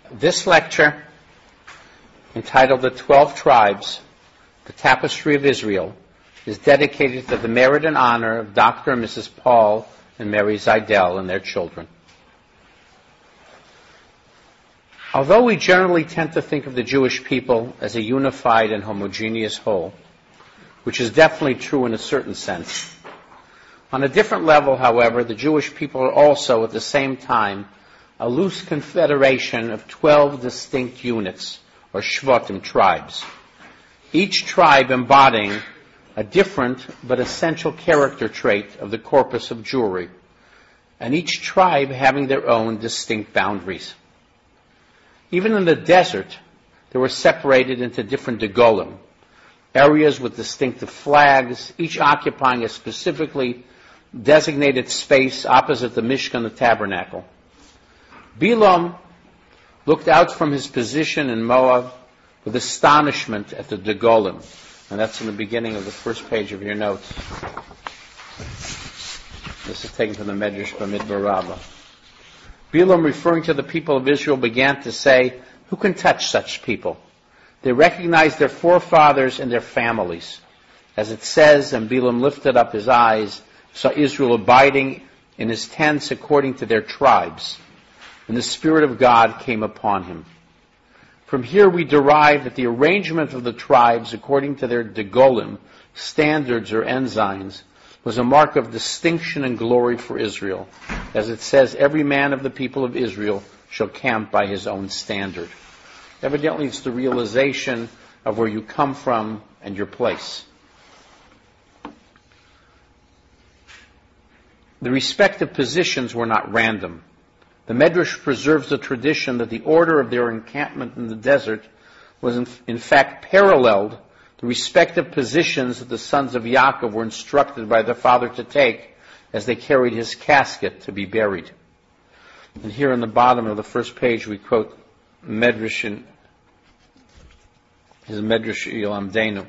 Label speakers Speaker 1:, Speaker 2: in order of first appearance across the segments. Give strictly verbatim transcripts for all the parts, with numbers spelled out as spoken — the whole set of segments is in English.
Speaker 1: This lecture, entitled The Twelve Tribes, the Tapestry of Israel, is dedicated to the merit and honor of Doctor and Missus Paul and Mary Zeidel and their children. Although we generally tend to think of the Jewish people as a unified and homogeneous whole, which is definitely true in a certain sense, on a different level, however, the Jewish people are also at the same time a loose confederation of twelve distinct units, or shvatim, tribes, each tribe embodying a different but essential character trait of the corpus of Jewry, and each tribe having their own distinct boundaries. Even in the desert, they were separated into different degolim, areas with distinctive flags, each occupying a specifically designated space opposite the Mishkan, the tabernacle. Bilam looked out from his position in Moab with astonishment at the degolim, and that's in the beginning of the first page of your notes. This is taken from the Medrash Bamidbar Rabbah. Bilam, referring to the people of Israel, began to say, "Who can touch such people?" They recognized their forefathers and their families. As it says, and Bilam lifted up his eyes, saw Israel abiding in his tents according to their tribes, and the Spirit of God came upon him. From here we derive that the arrangement of the tribes according to their degolim, standards or ensigns, was a mark of distinction and glory for Israel. As it says, every man of the people of Israel shall camp by his own standard. Evidently it's the realization of where you come from and your place. The respective positions were not random. The Medrash preserves the tradition that the order of their encampment in the desert was in, in fact paralleled the respective positions that the sons of Yaakov were instructed by their father to take as they carried his casket to be buried. And here in the bottom of the first page we quote Medrash in his Medrash Yolamdenu.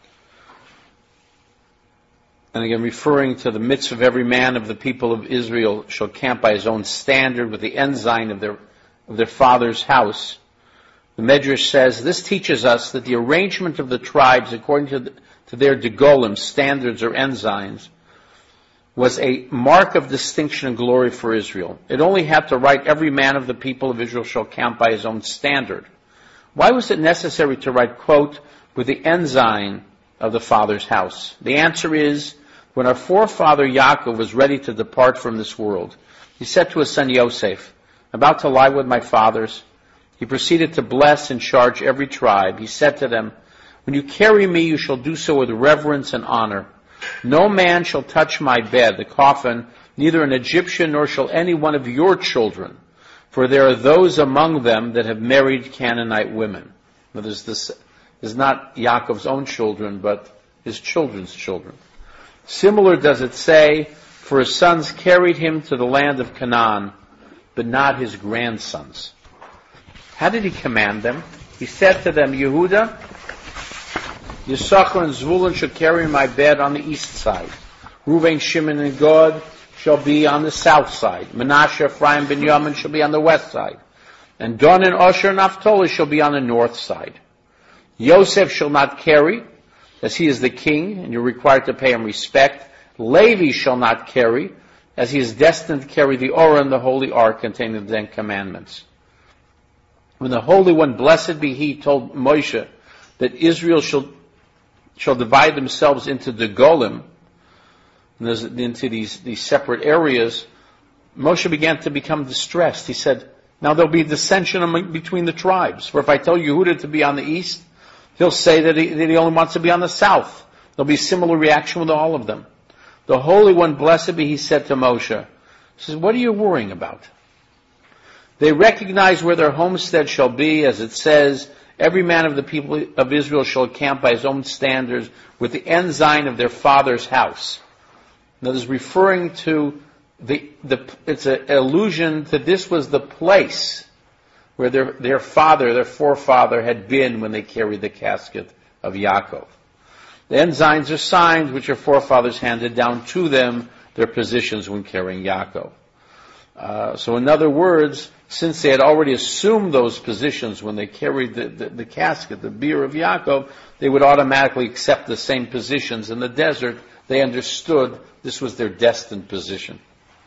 Speaker 1: And again, referring to the mitzvah of every man of the people of Israel shall camp by his own standard with the ensign of their, of their father's house. The Medrash says, this teaches us that the arrangement of the tribes according to, the, to their degolim, standards or ensigns, was a mark of distinction and glory for Israel. It only had to write, every man of the people of Israel shall camp by his own standard. Why was it necessary to write, quote, with the ensign of the father's house? The answer is, when our forefather Yaakov was ready to depart from this world, he said to his son Yosef, about to lie with my fathers, he proceeded to bless and charge every tribe. He said to them, when you carry me, you shall do so with reverence and honor. No man shall touch my bed, the coffin, neither an Egyptian nor shall any one of your children, for there are those among them that have married Canaanite women. Now, there's this, there's not Yaakov's own children, but his children's children. Similar does it say, for his sons carried him to the land of Canaan, but not his grandsons. How did he command them? He said to them, Yehuda, Yisachar and Zvulun shall carry my bed on the east side. Reuven, Shimon, and Gad shall be on the south side. Menashe, Ephraim, Binyamin shall be on the west side. And Dan and Asher and Naphtali shall be on the north side. Yosef shall not carry, as he is the king, and you're required to pay him respect. Levi shall not carry, as he is destined to carry the Orah and the holy ark containing the Ten Commandments. When the Holy One, blessed be He, told Moshe that Israel shall shall divide themselves into the Golim, into these, these separate areas, Moshe began to become distressed. He said, now there'll be dissension between the tribes. For if I tell Yehuda to be on the east, he'll say that he, that he only wants to be on the south. There'll be a similar reaction with all of them. The Holy One, blessed be He, said to Moshe, he says, what are you worrying about? They recognize where their homestead shall be, as it says, every man of the people of Israel shall camp by his own standards with the ensign of their father's house. Now, this is referring to the, the it's an allusion that this was the place where their, their father, their forefather had been when they carried the casket of Yaakov. The ensigns are signs which their forefathers handed down to them, their positions when carrying Yaakov. Uh, so in other words, since they had already assumed those positions when they carried the, the, the casket, the bier of Yaakov, they would automatically accept the same positions in the desert. They understood this was their destined position.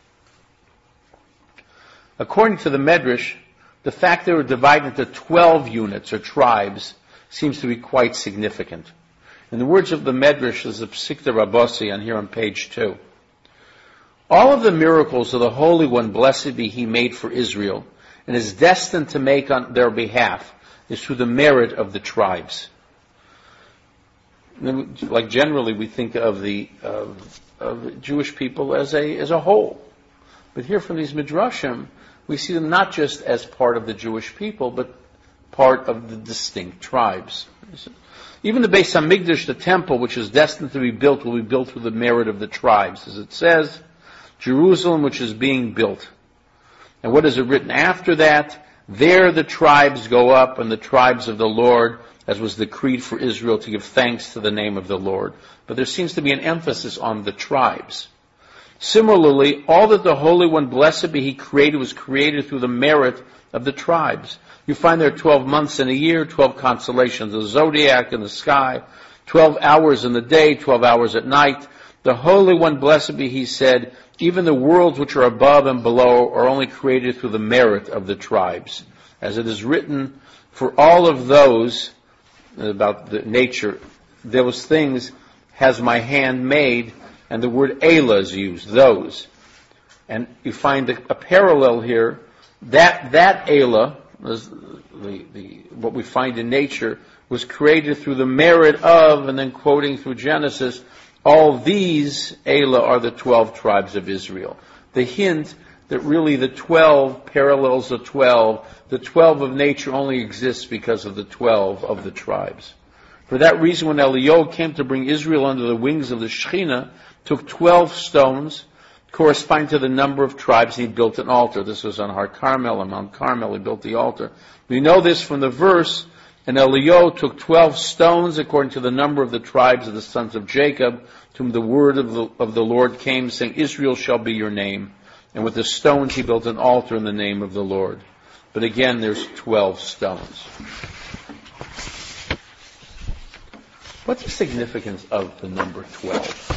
Speaker 1: According to the Medrash, the fact they were divided into twelve units or tribes seems to be quite significant. In the words of the Medrash, there's a Psikta Rabossi on here on page two. All of the miracles of the Holy One, blessed be He, made for Israel and is destined to make on their behalf is through the merit of the tribes. Like generally we think of the of, of Jewish people as a as a whole. But here from these Midrashim, we see them not just as part of the Jewish people, but part of the distinct tribes. Even the Beis Hamikdash, the temple, which is destined to be built, will be built through the merit of the tribes. As it says, Jerusalem, which is being built. And what is it written after that? There the tribes go up, and the tribes of the Lord, as was decreed for Israel, to give thanks to the name of the Lord. But there seems to be an emphasis on the tribes. Similarly, all that the Holy One, blessed be He, created was created through the merit of the tribes. You find there are twelve months in a year, twelve constellations, the zodiac in the sky, twelve hours in the day, twelve hours at night. The Holy One, blessed be He, said, even the worlds which are above and below are only created through the merit of the tribes. As it is written, for all of those, about the nature, those things has my hand made, and the word Elah is used, those. And you find a, a parallel here. That that Elah, the, the, what we find in nature, was created through the merit of, and then quoting through Genesis, all these Elah are the twelve tribes of Israel. The hint that really the twelve parallels the twelve. The twelve of nature only exists because of the twelve of the tribes. For that reason, when Eliyahu came to bring Israel under the wings of the Shekhinah, took twelve stones, corresponding to the number of tribes, he built an altar. This was on Har Carmel, on Mount Carmel, he built the altar. We know this from the verse, and Eliyahu took twelve stones, according to the number of the tribes of the sons of Jacob, to whom the word of the, of the Lord came, saying, Israel shall be your name. And with the stones he built an altar in the name of the Lord. But again, there's twelve stones. What's the significance of the number twelve?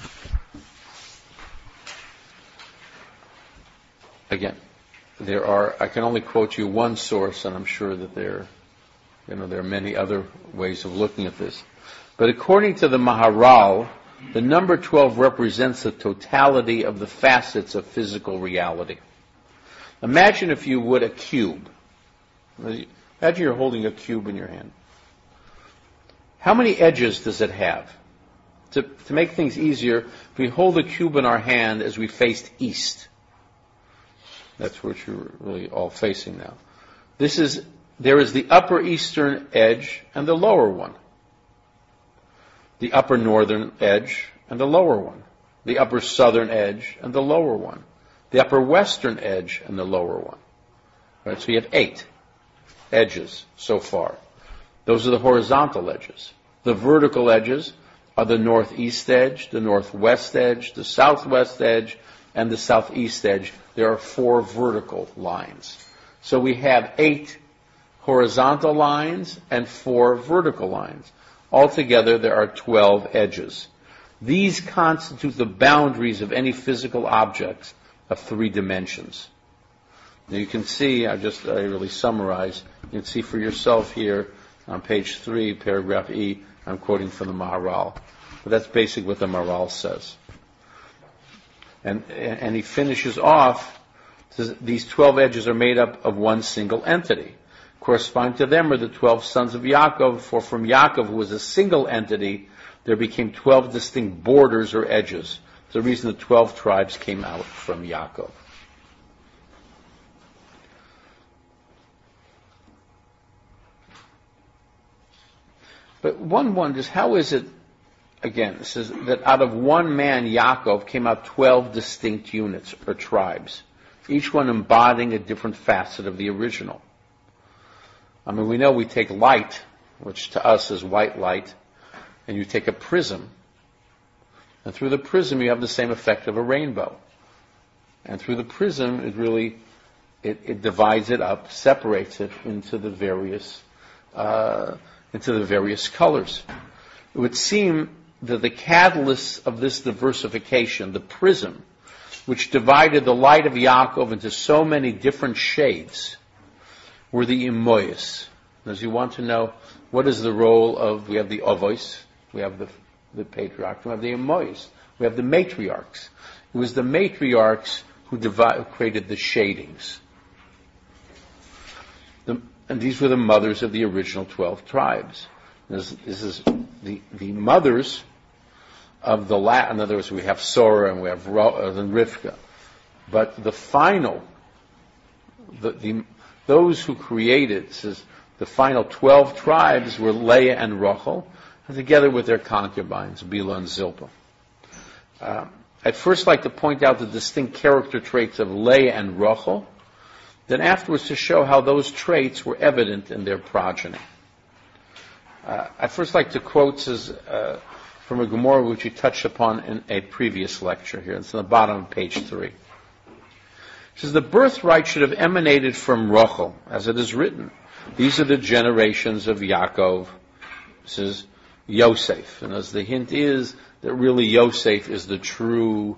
Speaker 1: Again, there are, I can only quote you one source, and I'm sure that there, you know, there are many other ways of looking at this. But according to the Maharal, the number twelve represents the totality of the facets of physical reality. Imagine, if you would, a cube. Imagine you're holding a cube in your hand. How many edges does it have? To, to make things easier, if we hold the cube in our hand as we faced east, that's what you're really all facing now. This is, there is the upper eastern edge and the lower one. The upper northern edge and the lower one. The upper southern edge and the lower one. The upper western edge and the lower one. Right, so you have eight edges so far. Those are the horizontal edges. The vertical edges are the northeast edge, the northwest edge, the southwest edge, and the southeast edge. There are four vertical lines. So we have eight horizontal lines and four vertical lines. Altogether, there are twelve edges. These constitute the boundaries of any physical objects of three dimensions. Now you can see, I just I really summarize, you can see for yourself here on page three, paragraph E, I'm quoting from the Maharal. But that's basically what the Maharal says. And, and he finishes off, says, these twelve edges are made up of one single entity. Corresponding to them are the twelve sons of Yaakov, for from Yaakov, who was a single entity, there became twelve distinct borders or edges. It's the reason the twelve tribes came out from Yaakov. But one wonders, how is it, again, it says that out of one man, Yaakov, came out twelve distinct units or tribes, each one embodying a different facet of the original. I mean, we know we take light, which to us is white light, and you take a prism, and through the prism you have the same effect of a rainbow. And through the prism, it really it, it divides it up, separates it into the various uh, into the various colors. It would seem that the catalyst of this diversification, the prism, which divided the light of Yaakov into so many different shades, were the Imoyos. As you want to know, what is the role of, we have the Ovois, we have the, the patriarchs, we have the Imoyos, we have the matriarchs. It was the matriarchs who, divide, who created the shadings. The, and these were the mothers of the original twelve tribes. This, this is the, the mothers of the la in other words, we have Sora and we have Ro- and Rivka. But the final, the, the those who created, says, the final twelve tribes were Leah and Rachel, and together with their concubines, Bilhah and Zilpah. Uh, I'd first like to point out the distinct character traits of Leah and Rachel, then afterwards to show how those traits were evident in their progeny. Uh, I'd first like to quote says, uh, from a Gemara which we touched upon in a previous lecture here. It's on the bottom of page three. It says, the birthright should have emanated from Rachel, as it is written. These are the generations of Yaakov. It says Yosef. And as the hint is that really Yosef is the true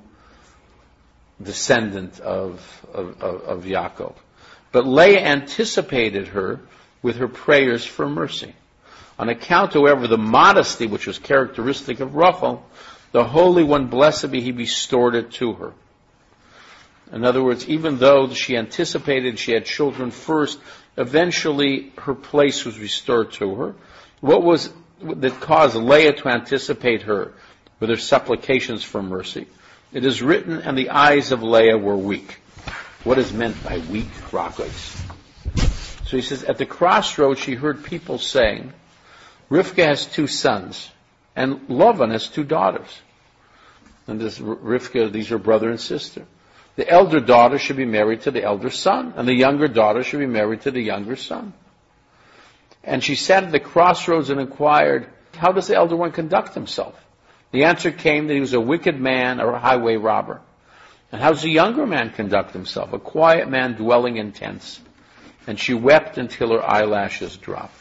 Speaker 1: descendant of, of, of, of Yaakov. But Leah anticipated her with her prayers for mercy. On account, however, of the modesty which was characteristic of Rachel, the Holy One, blessed be He, restored it to her. In other words, even though she anticipated she had children first, eventually her place was restored to her. What was that caused Leah to anticipate her with her supplications for mercy? It is written, and the eyes of Leah were weak. What is meant by weak? Rachos. So he says, at the crossroads she heard people saying, Rivka has two sons, and Lavan has two daughters. And this Rivka, these are brother and sister. The elder daughter should be married to the elder son, and the younger daughter should be married to the younger son. And she sat at the crossroads and inquired, how does the elder one conduct himself? The answer came that he was a wicked man or a highway robber. And how does the younger man conduct himself? A quiet man dwelling in tents. And she wept until her eyelashes dropped.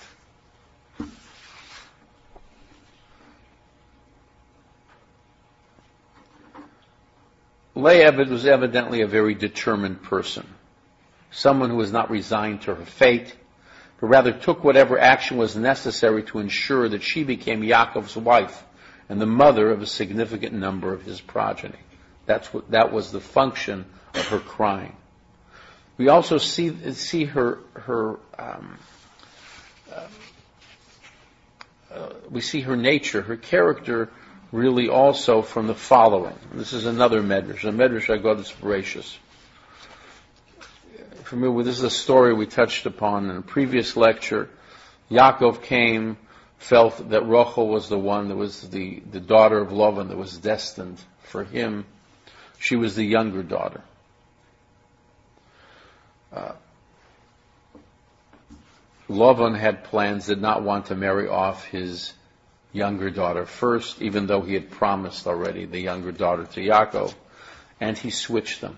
Speaker 1: Leah was evidently a very determined person, someone who was not resigned to her fate, but rather took whatever action was necessary to ensure that she became Yaakov's wife and the mother of a significant number of his progeny. That's what, that was the function of her crying. We also see see her her um, uh, uh, we see her nature, her character. Really also from the following. This is another medrash, a medrash Agodas Bereshis. For me, this is a story we touched upon in a previous lecture. Yaakov came, felt that Rachel was the one that was the, the daughter of Lavan that was destined for him. She was the younger daughter. Uh, Lavan had plans, did not want to marry off his younger daughter first, even though he had promised already the younger daughter to Yaakov, and he switched them.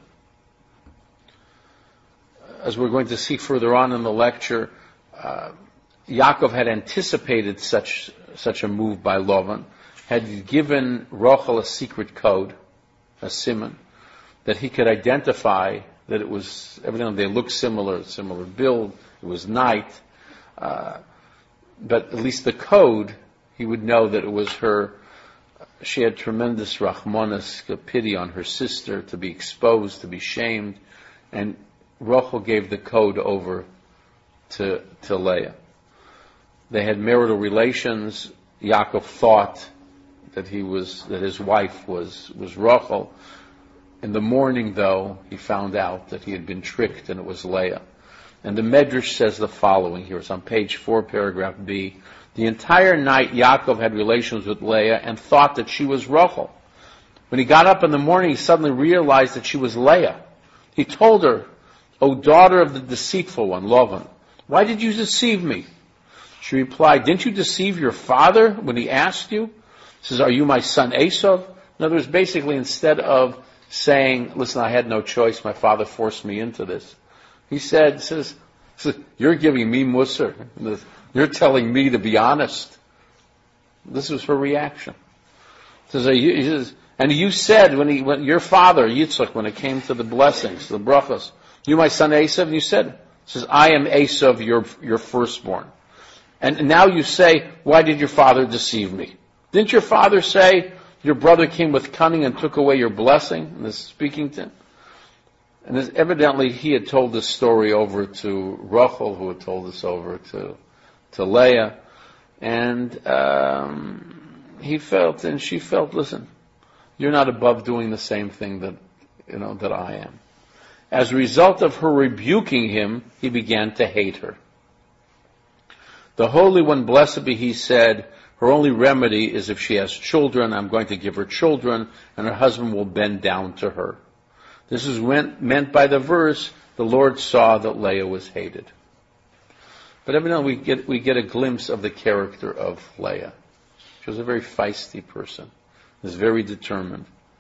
Speaker 1: As we're going to see further on in the lecture, uh, Yaakov had anticipated such such a move by Lavan, had given Rachel a secret code, a siman, that he could identify that it was, evidently they looked similar, similar build, it was night, uh, but at least the code, he would know that it was her. She had tremendous rachmanas, pity on her sister, to be exposed, to be shamed, and Rachel gave the code over to, to Leah. They had marital relations. Yaakov thought that he was that his wife was was Rachel. In the morning, though, he found out that he had been tricked and it was Leah. And the Medrash says the following here. It's on page four, paragraph B. The entire night Yaakov had relations with Leah and thought that she was Rachel. When he got up in the morning, he suddenly realized that she was Leah. He told her, O daughter of the deceitful one, Lavan, why did you deceive me? She replied, didn't you deceive your father when he asked you? He says, are you my son Esau? In other words, basically instead of saying, listen, I had no choice, my father forced me into this, He said, says, says you're giving me musar. You're telling me to be honest. This was her reaction. He says, and you said when he, when your father Yitzchak, when it came to the blessings, the brachas, you my son Esav, and you said, says, I am Esav, your your firstborn. And now you say, why did your father deceive me? Didn't your father say your brother came with cunning and took away your blessing? And this is speaking to him. And this, evidently he had told this story over to Rachel, who had told this over to to Leah, and um, he felt and she felt, listen, you're not above doing the same thing that you know that I am. As a result of her rebuking him, he began to hate her. The Holy One, blessed be He, said, her only remedy is if she has children, I'm going to give her children, and her husband will bend down to her. This is meant by the verse, the Lord saw that Leah was hated. But evidently we get, we get a glimpse of the character of Leah. She was a very feisty person, was very determined.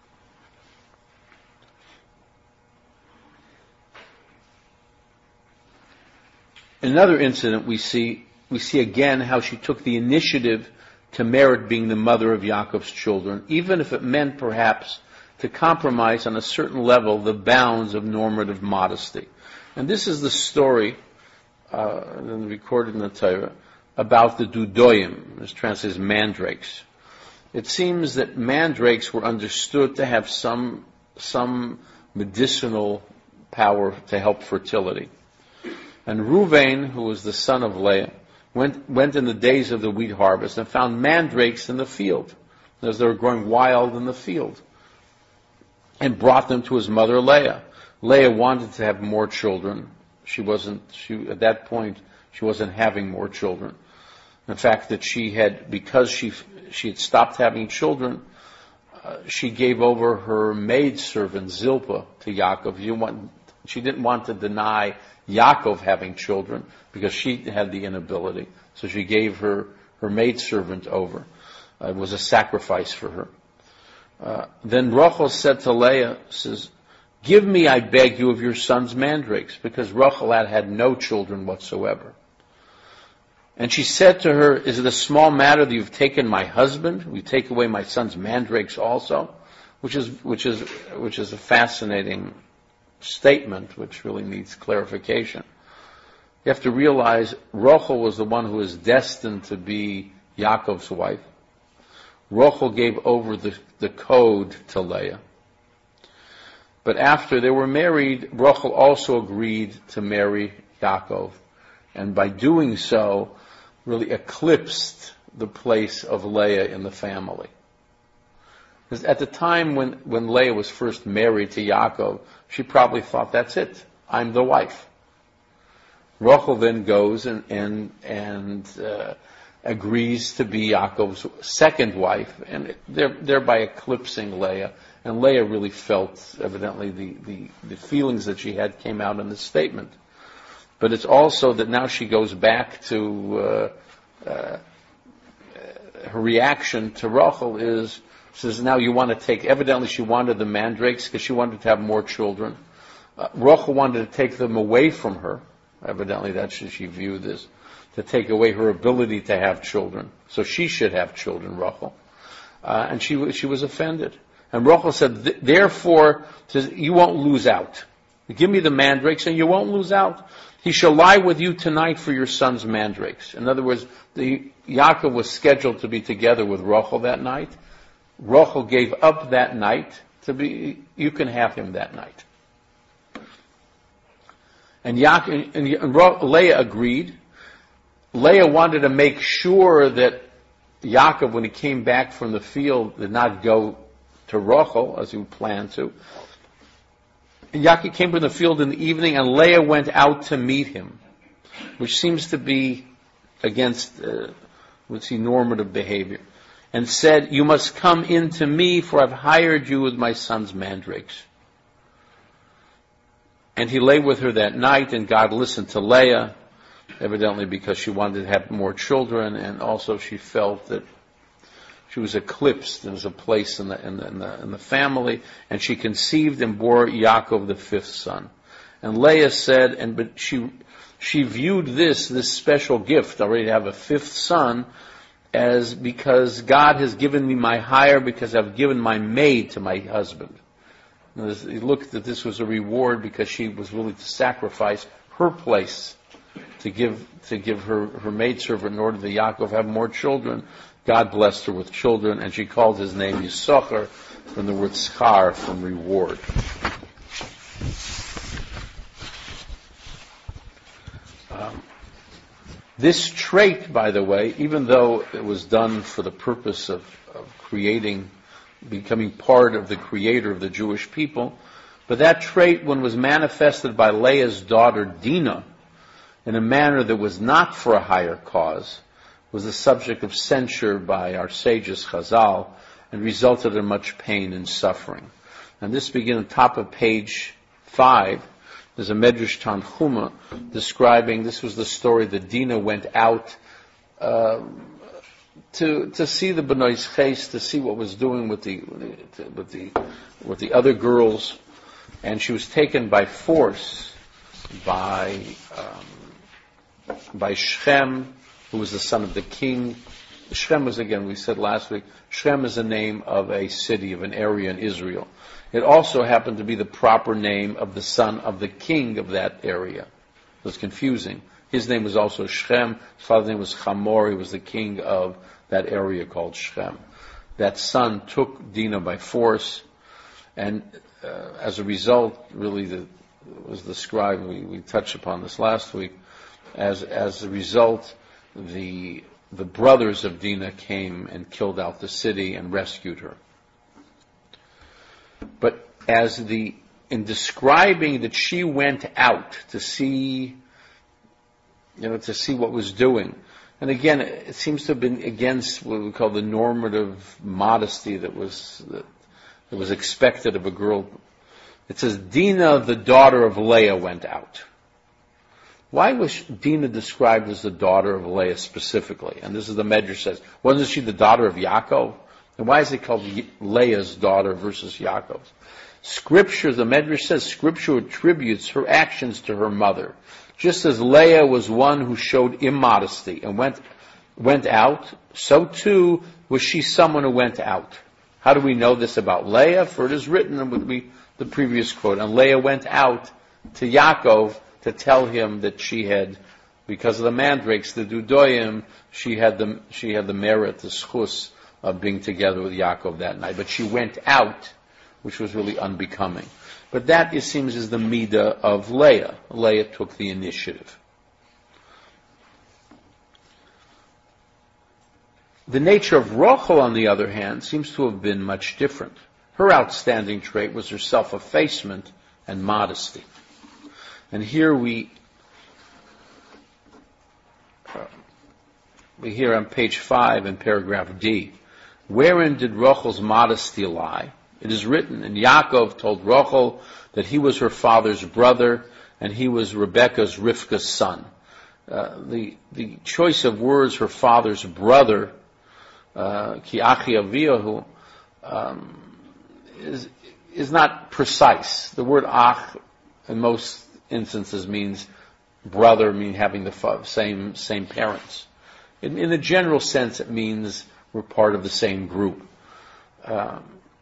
Speaker 1: In another incident we see We see again how she took the initiative to merit being the mother of Yaakov's children, even if it meant perhaps to compromise on a certain level the bounds of normative modesty. And this is the story uh, recorded in the Torah about the Dudoim, it's translated as mandrakes. It seems that mandrakes were understood to have some some medicinal power to help fertility. And Ruvain, who was the son of Leah, Went, went in the days of the wheat harvest and found mandrakes in the field, as they were growing wild in the field, and brought them to his mother Leah. Leah wanted to have more children. She wasn't, she, at that point, she wasn't having more children. The fact that she had, because she, she had stopped having children, uh, she gave over her maidservant Zilpah to Yaakov. You want, she didn't want to deny Yaakov having children because she had the inability. So she gave her, her maidservant over. Uh, it was a sacrifice for her. Uh, then Rachel said to Leah, says, give me, I beg you, of your son's mandrakes, because Rachel had had no children whatsoever. And she said to her, is it a small matter that you've taken my husband? You take away my son's mandrakes also? Which is, which is, which is a fascinating statement, which really needs clarification. You have to realize Rachel was the one who was destined to be Yaakov's wife. Rachel gave over the, the code to Leah. But after they were married, Rachel also agreed to marry Yaakov. And by doing so, really eclipsed the place of Leah in the family. Because at the time when, when Leah was first married to Yaakov, she probably thought, that's it, I'm the wife. Rachel then goes and and, and uh, agrees to be Yaakov's second wife, and thereby eclipsing Leah. And Leah really felt, evidently, the, the, the feelings that she had came out in this statement. But it's also that now she goes back to, uh, uh, her reaction to Rachel is, says, now you want to take, evidently she wanted the mandrakes because she wanted to have more children. Uh, Rachel wanted to take them away from her. Evidently that's how she viewed this, to take away her ability to have children. So she should have children, Rachel. Uh, and she she was offended. And Rachel said, therefore, says, you won't lose out. Give me the mandrakes and you won't lose out. He shall lie with you tonight for your son's mandrakes. In other words, the, Yaakov was scheduled to be together with Rachel that night. Rachel gave up that night to be, you can have him that night. And, Yaakov, and, and Leah agreed. Leah wanted to make sure that Yaakov, when he came back from the field, did not go to Rachel as he planned to. And Yaakov came from the field in the evening, and Leah went out to meet him, which seems to be against, uh, let's see, normative behavior, and said, you must come in to me, for I've hired you with my son's mandrakes. And he lay with her that night, and God listened to Leah, evidently because she wanted to have more children, and also she felt that she was eclipsed. There was a place in the, in the, in the, in the family, and she conceived and bore Yaakov the fifth son. And Leah said, and but she she viewed this, this special gift, already to have a fifth son, as because God has given me my hire because I've given my maid to my husband. And he looked that this was a reward because she was willing to sacrifice her place to give to give her, her maidservant in order that Yaakov have more children. God blessed her with children, and she called his name Yisachar, from the word schar, from reward. Um, this trait, by the way, even though it was done for the purpose of, of creating, becoming part of the creator of the Jewish people, but that trait, when was manifested by Leah's daughter Dinah in a manner that was not for a higher cause, was the subject of censure by our sages Chazal, and resulted in much pain and suffering. And this begins on top of page five. There's a Medrash Tanchuma describing, this was the story that Dinah went out uh, to to see the Bnei Ches, to see what was doing with the with the with the other girls, and she was taken by force by um, by Shechem, who was the son of the king. Shechem was, again, we said last week, Shechem is the name of a city, of an area in Israel. It also happened to be the proper name of the son of the king of that area. It was confusing. His name was also Shechem. His father's name was Hamor. He was the king of that area called Shechem. That son took Dinah by force, and uh, as a result, really, the, it was described, we, we touched upon this last week, as as a result, the the brothers of Dinah came and killed out the city and rescued her. But as the, in describing that she went out to see, you know, to see what was doing, and again, it seems to have been against what we call the normative modesty that was, that, that was expected of a girl. It says, Dinah, the daughter of Leah, went out. Why was Dinah described as the daughter of Leah specifically? And this is the Medrash says, wasn't she the daughter of Yaakov? And why is it called Leah's daughter versus Yaakov's? Scripture, the Medrash says, Scripture attributes her actions to her mother. Just as Leah was one who showed immodesty and went went out, so too was she someone who went out. How do we know this about Leah? For it is written with the previous quote, and Leah went out to Yaakov to tell him that she had, because of the mandrakes, the dudoyim, she had the she had the merit, the schus of being together with Yaakov that night. But she went out, which was really unbecoming. But that, it seems, is the midah of Leah. Leah took the initiative. The nature of Rachel, on the other hand, seems to have been much different. Her outstanding trait was her self-effacement and modesty. And here we, uh, we hear on page five in paragraph D, wherein did Rachel's modesty lie? It is written, and Yaakov told Rachel that he was her father's brother, and he was Rebekah's, Rivka's son. Uh, the the choice of words, her father's brother, ki achi aviyahu, um, is is not precise. The word ach, in most instances, means brother, mean having the fa- same same parents. In, in a general sense, it means we're part of the same group. Um,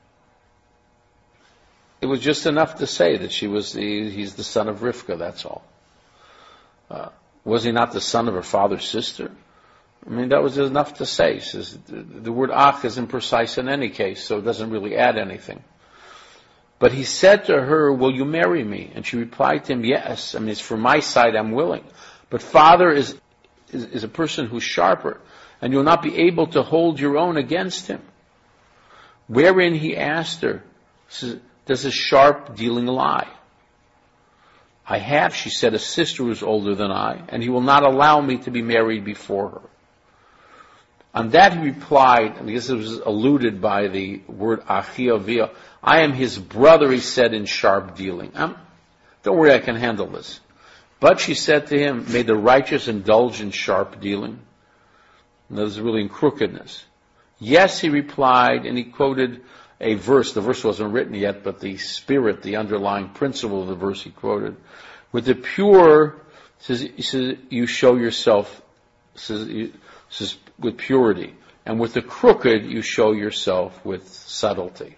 Speaker 1: it was just enough to say that she was the, he's the son of Rivka. That's all. Uh, was he not the son of her father's sister? I mean, that was enough to say. Says, the, the word ach isn't precise in any case, so it doesn't really add anything. But he said to her, will you marry me? And she replied to him, yes. I mean, it's for my side, I'm willing. But father is, is, is a person who's sharper, and you'll not be able to hold your own against him. Wherein he asked her, says, does his sharp dealing lie? I have, she said, a sister who is older than I, and he will not allow me to be married before her. On that he replied, and this was alluded by the word achi avia, I am his brother, he said, in sharp dealing. Um, don't worry, I can handle this. But she said to him, may the righteous indulge in sharp dealing? And that was really in crookedness. Yes, he replied, and he quoted a verse. The verse wasn't written yet, but the spirit, the underlying principle of the verse he quoted. With the pure, says, he says, you show yourself, says, you, says, with purity. And with the crooked, you show yourself with subtlety.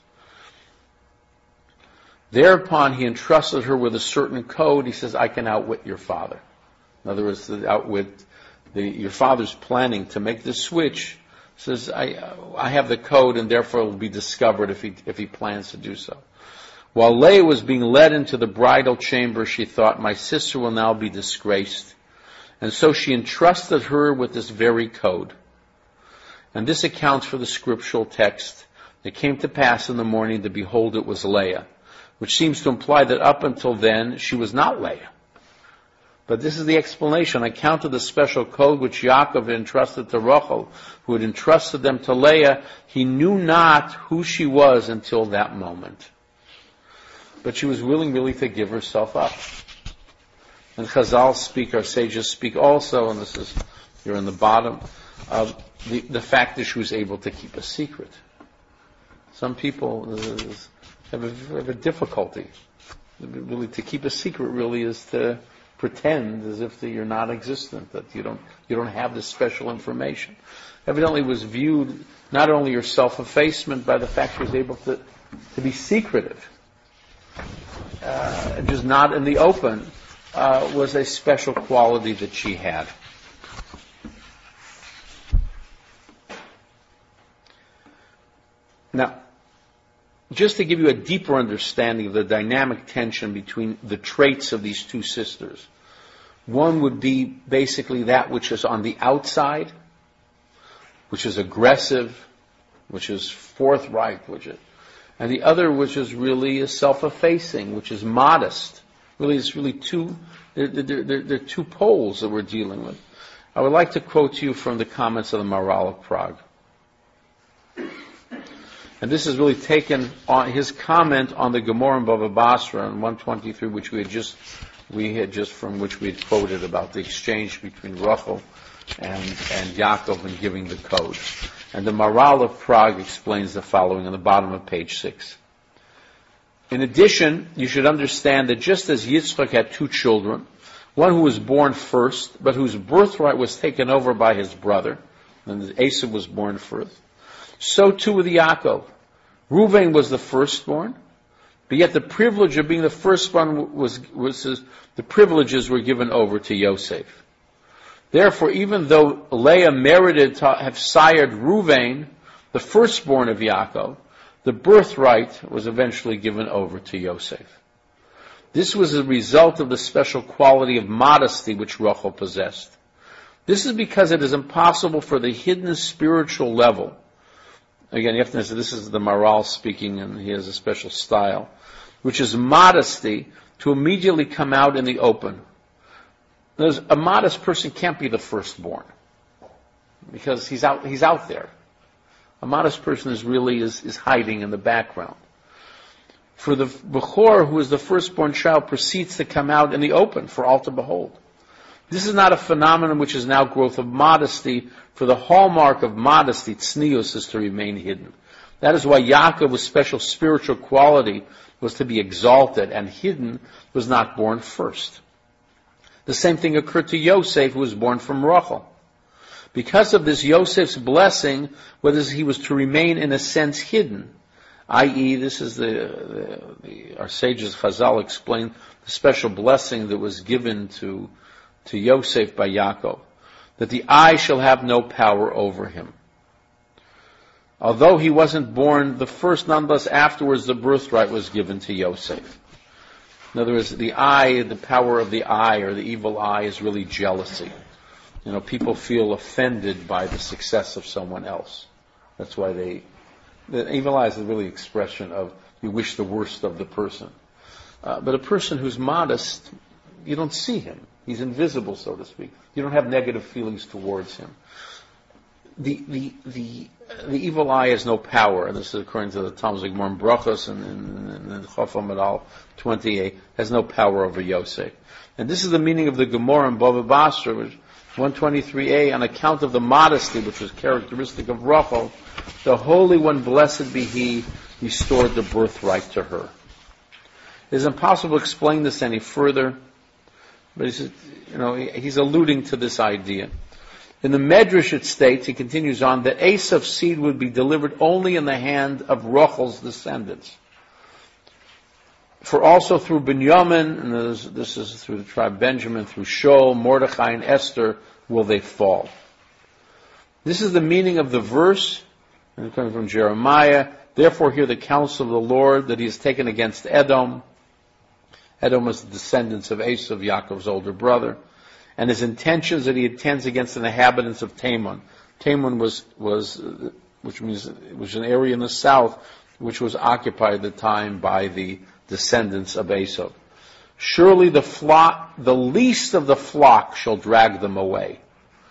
Speaker 1: Thereupon he entrusted her with a certain code. He says, I can outwit your father. In other words, to outwit the, your father's planning to make the switch. He says, I, I have the code, and therefore it will be discovered if he, if he plans to do so. While Leah was being led into the bridal chamber, she thought, my sister will now be disgraced. And so she entrusted her with this very code. And this accounts for the scriptural text. It came to pass in the morning that, behold, it was Leah, which seems to imply that up until then she was not Leah. But this is the explanation. On account of the special code which Yaakov had entrusted to Rachel, who had entrusted them to Leah, he knew not who she was until that moment. But she was willing really to give herself up. And Chazal speak, our sages speak also, and this is, you're in the bottom, of the, the fact that she was able to keep a secret. Some people have a, have a difficulty. Really, to keep a secret really is to pretend as if you're not existent, that you don't you don't have this special information. Evidently was viewed not only her self-effacement by the fact she was able to, to be secretive, uh, just not in the open, uh, was a special quality that she had. Now, just to give you a deeper understanding of the dynamic tension between the traits of these two sisters, one would be basically that which is on the outside, which is aggressive, which is forthright, which is, and the other which is really is self-effacing, which is modest. Really, it's really two, they're, they're, they're, they're two poles that we're dealing with. I would like to quote to you from the comments of the Maharal of Prague. And this is really taken on his comment on the Gemara in Bava Basra in one twenty-three, which we had just, we had just from which we had quoted about the exchange between Rachel and, and Yaakov in giving the code. And the Maharal of Prague explains the following on the bottom of page six. In addition, you should understand that just as Yitzchak had two children, one who was born first, but whose birthright was taken over by his brother, and Esav was born first, so too with Yaakov. Reuven was the firstborn, but yet the privilege of being the firstborn was, was his, the privileges were given over to Yosef. Therefore, even though Leah merited to have sired Reuven, the firstborn of Yaakov, the birthright was eventually given over to Yosef. This was a result of the special quality of modesty which Rachel possessed. This is because it is impossible for the hidden spiritual level. Again, you have to know, this is the Maharal speaking, and he has a special style, which is modesty, to immediately come out in the open. There's, a modest person can't be the firstborn, because he's out, he's out there. A modest person is really is, is hiding in the background. For the Bechor, who is the firstborn child, proceeds to come out in the open for all to behold. This is not a phenomenon which is now growth of modesty, for the hallmark of modesty, tznius, is to remain hidden. That is why Yaakov, with special spiritual quality, was to be exalted, and hidden was not born first. The same thing occurred to Yosef, who was born from Rachel. Because of this, Yosef's blessing was he was to remain in a sense hidden, that is, this is the, the, the our sages Chazal explain the special blessing that was given to to Yosef by Yaakov, that the eye shall have no power over him. Although he wasn't born the first, nonetheless afterwards the birthright was given to Yosef. In other words, the eye, the power of the eye, or the evil eye, is really jealousy. You know, people feel offended by the success of someone else. That's why they, the evil eye is really an expression of you wish the worst of the person. Uh, but a person who's modest, you don't see him. He's invisible, so to speak. You don't have negative feelings towards him. The the the the evil eye has no power, and this is according to the Talmud Gemara Brachos and in Chaf Amud twenty-eight, has no power over Yosef. And this is the meaning of the Gemara in Bava Basra, which one twenty-three a, on account of the modesty which was characteristic of Rachel, the Holy One, blessed be He, restored the birthright to her. It is impossible to explain this any further, but he's, you know, he's alluding to this idea. In the Medrash it states, he continues on, that Esav's seed would be delivered only in the hand of Rachel's descendants. For also through Binyamin, and this, this is through the tribe Benjamin, through Shaul, Mordechai, and Esther, will they fall. This is the meaning of the verse, and coming from Jeremiah. Therefore hear the counsel of the Lord that He has taken against Edom. Edom was the descendants of Esav, Yaakov's older brother. And his intentions that he intends against the inhabitants of Taman. Taman was, was, which means, it was an area in the south, which was occupied at the time by the descendants of Esav. Surely the flock, the least of the flock shall drag them away.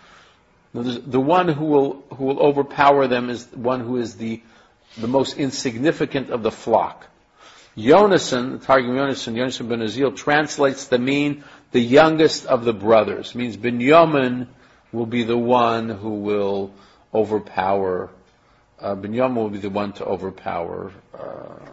Speaker 1: The one who will, who will overpower them is one who is the, the most insignificant of the flock. Yonasan, the Targum Yonasan, Yonasan ben Azil, translates the mean, the youngest of the brothers. It means Binyamin will be the one who will overpower, uh, Binyamin will be the one to overpower uh,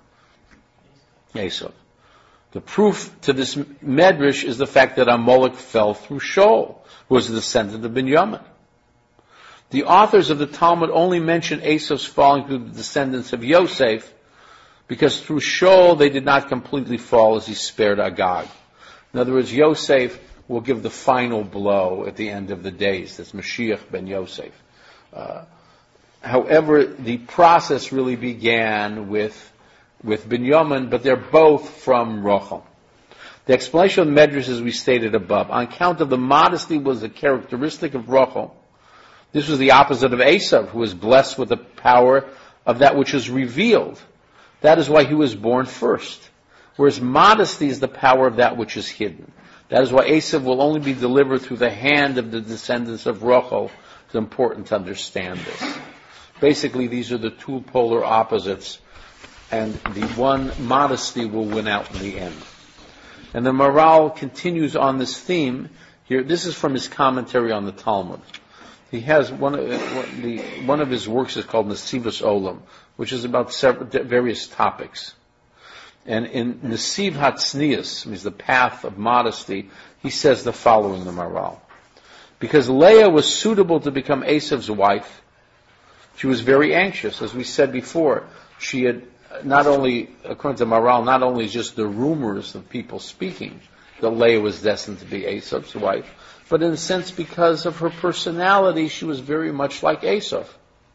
Speaker 1: Esav. The proof to this medrash is the fact that Amalek fell through Shaul, who was a descendant of Binyamin. The authors of the Talmud only mention Esav's falling through the descendants of Yosef, because through Shaul they did not completely fall as he spared Agag. In other words, Yosef will give the final blow at the end of the days. That's Mashiach ben Yosef. Uh, however, the process really began with with Binyamin, but they're both from Rachel. The explanation of the Medrash, as we stated above, on account of the modesty was a characteristic of Rachel. This was the opposite of Esav, who was blessed with the power of that which is revealed. That is why he was born first. Whereas modesty is the power of that which is hidden. That is why Esav will only be delivered through the hand of the descendants of Rachel. It's important to understand this. Basically, these are the two polar opposites, and the one, modesty, will win out in the end. And the Maharal continues on this theme here. This is from his commentary on the Talmud. He has one of, the, one of his works is called Nesivus Olam, which is about several, various topics. And in Nesiv Hatznius, means the path of modesty, he says the following, the Maharal. Because Leah was suitable to become Esav's wife, she was very anxious. As we said before, she had not only, according to Maharal, not only just the rumors of people speaking that Leah was destined to be Esav's wife, but in a sense because of her personality, she was very much like Esav.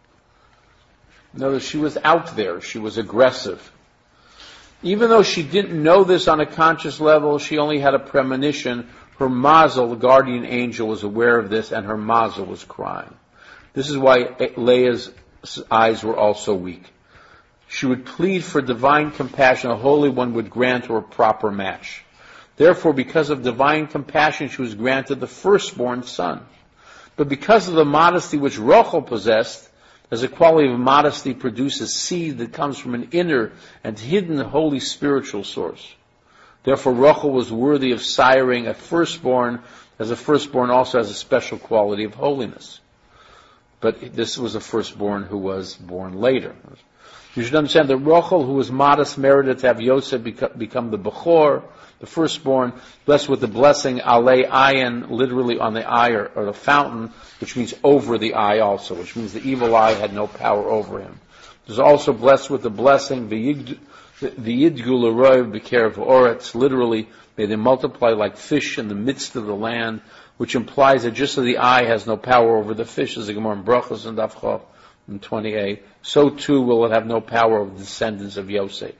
Speaker 1: In other words, she was out there, she was aggressive. Even though she didn't know this on a conscious level, she only had a premonition. Her mazel, the guardian angel, was aware of this, and her mazel was crying. This is why Leah's eyes were also weak. She would plead for divine compassion. The Holy One would grant her a proper match. Therefore, because of divine compassion, she was granted the firstborn son. But because of the modesty which Rachel possessed, as a quality of modesty produces seed that comes from an inner and hidden holy spiritual source. Therefore, Rachel was worthy of siring a firstborn, as a firstborn also has a special quality of holiness. But this was a firstborn who was born later. You should understand that Rachel, who was modest, merited to have Yosef become the Bechor, the firstborn, blessed with the blessing Alei Ayin, literally on the eye or, or the fountain, which means over the eye also, which means the evil eye had no power over him. He was also blessed with the blessing the Yidgu L'Roiv B'Kerev Oretz, literally, may they multiply like fish in the midst of the land, which implies that just as the eye has no power over the fish, as the Gemara in Brachos and Daf Chof in twenty-eight, so too will it have no power over the descendants of Yosef.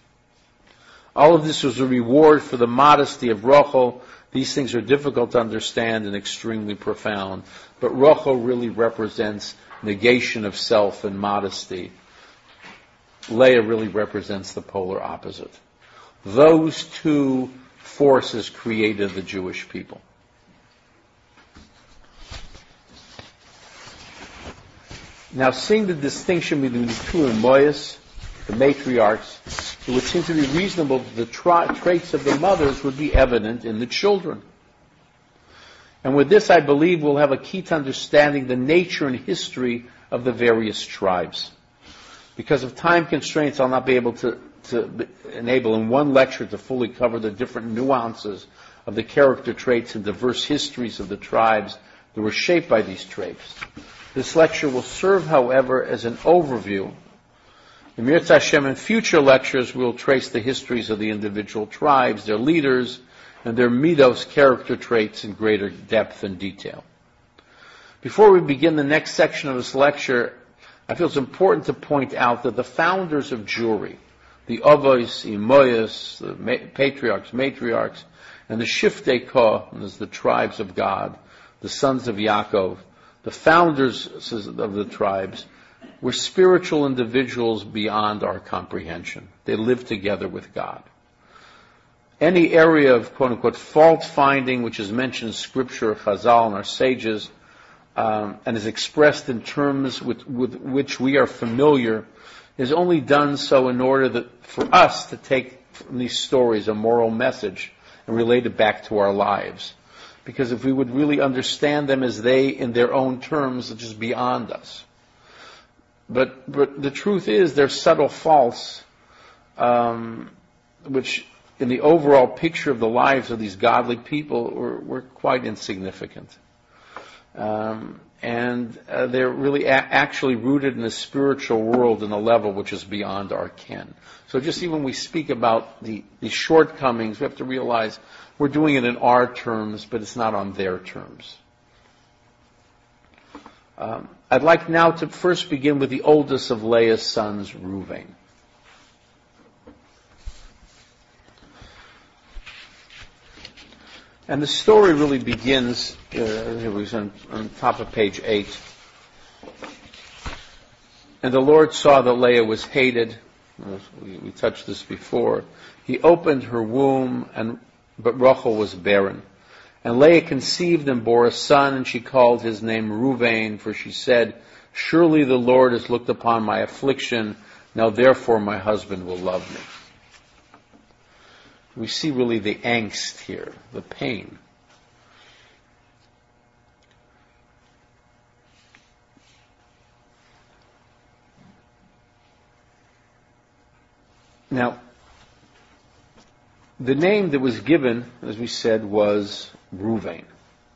Speaker 1: All of this was a reward for the modesty of Rachel. These things are difficult to understand and extremely profound. But Rachel really represents negation of self and modesty. Leah really represents the polar opposite. Those two forces created the Jewish people. Now, seeing the distinction between the two Moyas, the matriarchs, it would seem to be reasonable that the tra- traits of the mothers would be evident in the children. And with this, I believe we'll have a key to understanding the nature and history of the various tribes. Because of time constraints, I'll not be able to, to enable in one lecture to fully cover the different nuances of the character traits and diverse histories of the tribes that were shaped by these traits. This lecture will serve, however, as an overview. In Mirz Hashem, in future lectures, we'll trace the histories of the individual tribes, their leaders, and their midos, character traits, in greater depth and detail. Before we begin the next section of this lecture, I feel it's important to point out that the founders of Jewry, the Avos, Imoyos, the patriarchs, matriarchs, and the Shiftei Koh, as the tribes of God, the sons of Yaakov, the founders of the tribes, were spiritual individuals beyond our comprehension. They lived together with God. Any area of quote-unquote fault-finding, which is mentioned in Scripture, Chazal, and our sages, um, and is expressed in terms with, with which we are familiar, is only done so in order that, for us to take from these stories a moral message and relate it back to our lives. Because if we would really understand them as they, in their own terms, it's just beyond us. But but the truth is, they're subtle faults, um, which in the overall picture of the lives of these godly people were, were quite insignificant. Um, and uh, they're really a- actually rooted in the spiritual world in a level which is beyond our ken. So just even when we speak about the, the shortcomings, we have to realize we're doing it in our terms, but it's not on their terms. Um, I'd like now to first begin with the oldest of Leah's sons, Reuven. And the story really begins, uh, it was on, on top of page eight. And the Lord saw that Leah was hated. We, we touched this before. He opened her womb, and but Rachel was barren. And Leah conceived and bore a son, and she called his name Reuven, for she said, "Surely the Lord has looked upon my affliction. Now therefore my husband will love me." We see really the angst here, the pain. Now, the name that was given, as we said, was Reuven.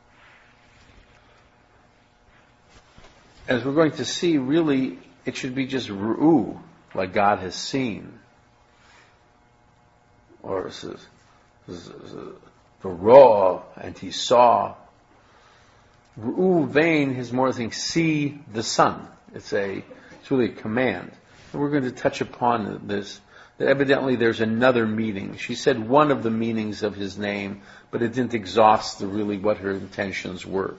Speaker 1: As we're going to see, really, it should be just Ru'u, like God has seen. Or the raw, and he saw. Reuven is more than see the sun. It's a, it's really a command. And we're going to touch upon this. That evidently there's another meaning. She said one of the meanings of his name, but it didn't exhaust the, really what her intentions were.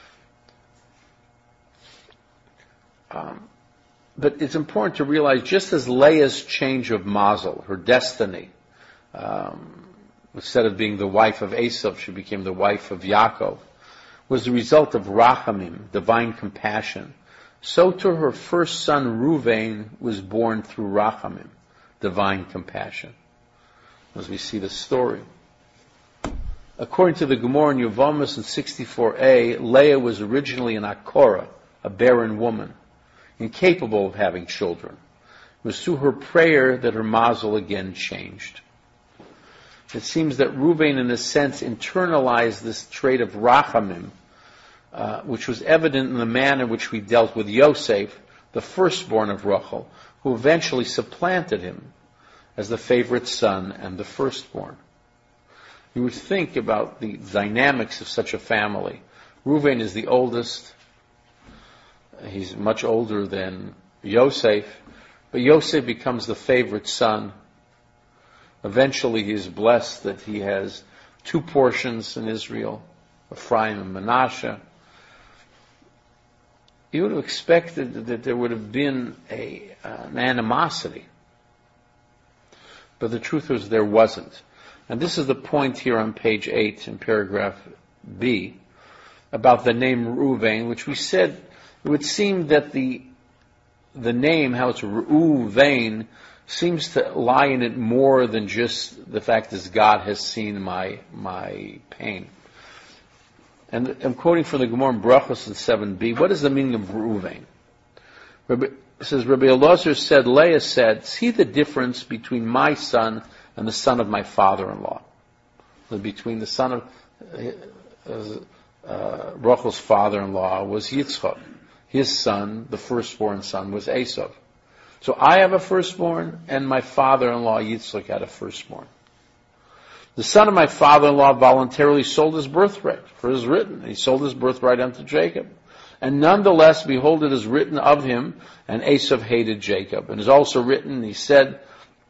Speaker 1: Um, but it's important to realize, just as Leah's change of mazel, her destiny, um, instead of being the wife of Esav, she became the wife of Yaakov, was the result of rachamim, divine compassion. So to her first son Reuven was born through rachamim, divine compassion, as we see the story. According to the Gemara in Yevamos in sixty-four a, Leah was originally an akora, a barren woman, incapable of having children. It was through her prayer that her mazel again changed. It seems that Reuven, in a sense, internalized this trait of rachamim, uh, which was evident in the manner in which we dealt with Yosef, the firstborn of Rachel, who eventually supplanted him as the favorite son and the firstborn. You would think about the dynamics of such a family. Reuven is the oldest. He's much older than Yosef, but Yosef becomes the favorite son. Eventually he is blessed that he has two portions in Israel, Ephraim and Manasseh. You would have expected that there would have been a, uh, an animosity. But the truth was there wasn't. And this is the point here on page eight in paragraph B about the name Reuven, which we said it would seem that the the name, how it's Reuven, seems to lie in it more than just the fact that God has seen my my pain. And I'm quoting from the Gemara in Brachos in seven b. What is the meaning of Reuven? It says, Rabbi Elazar said, Leah said, see the difference between my son and the son of my father-in-law. Between the son of uh, uh, Rachel's father-in-law was Yitzchak. His son, the firstborn son, was Esav. So I have a firstborn, and my father-in-law Yitzchak had a firstborn. The son of my father-in-law voluntarily sold his birthright, for it is written, he sold his birthright unto Jacob. And nonetheless, behold, it is written of him, and Esav hated Jacob. And it is also written, he said,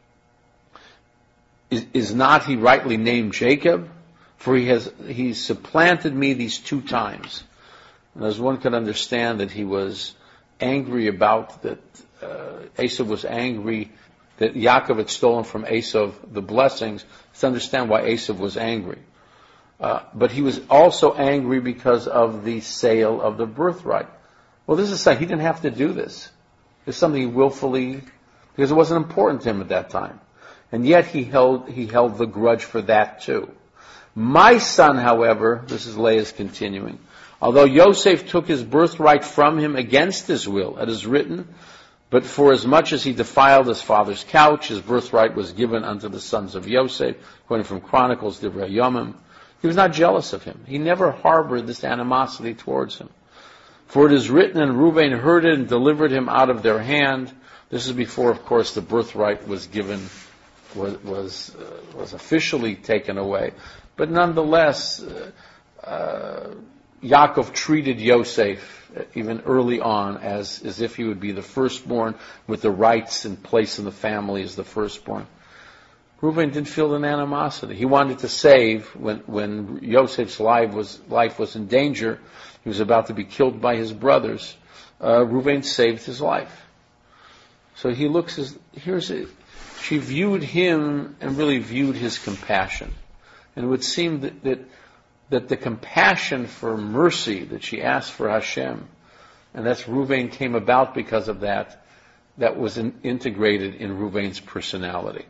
Speaker 1: is, is not he rightly named Jacob? For he has he supplanted me these two times. And as one could understand that he was angry about that, uh, Esav was angry that Yaakov had stolen from Esav the blessings, let's understand why Esav was angry. Uh, but he was also angry because of the sale of the birthright. Well, this is saying he didn't have to do this. It's something he willfully, because it wasn't important to him at that time. And yet he held, he held the grudge for that too. My son, however, this is Leah's continuing, although Yosef took his birthright from him against his will, it is written, but for as much as he defiled his father's couch, his birthright was given unto the sons of Yosef, according from Chronicles, Divrei Yomim. He was not jealous of him. He never harbored this animosity towards him. For it is written, and Reuben heard it and delivered him out of their hand. This is before, of course, the birthright was given, was was, uh, was officially taken away. But nonetheless, uh, uh, Yaakov treated Yosef, uh, even early on, as, as if he would be the firstborn, with the rights and place in the family as the firstborn. Reuben didn't feel an animosity. He wanted to save, when, when Yosef's life was, life was in danger, he was about to be killed by his brothers, uh, Reuben saved his life. So he looks as, here's it. She viewed him and really viewed his compassion. And it would seem that, that, that the compassion for mercy that she asked for Hashem, and that's Reuben came about because of that, that was in, integrated in Reuben's personality.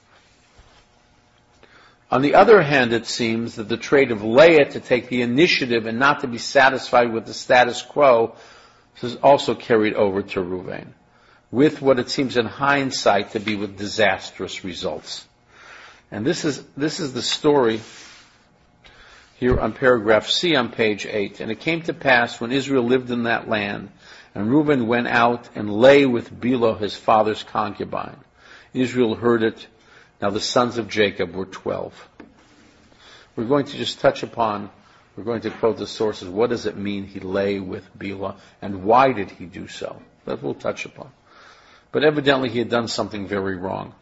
Speaker 1: On the other hand, it seems that the trait of Leah to take the initiative and not to be satisfied with the status quo is also carried over to Reuben, with what it seems in hindsight to be with disastrous results. And this is this is the story here on paragraph C on page eight. And it came to pass when Israel lived in that land, and Reuben went out and lay with Bilhah his father's concubine. Israel heard it. Now the sons of Jacob were twelve. We're going to just touch upon, we're going to quote the sources. What does it mean he lay with Bilhah, and why did he do so? That we'll touch upon. But evidently he had done something very wrong.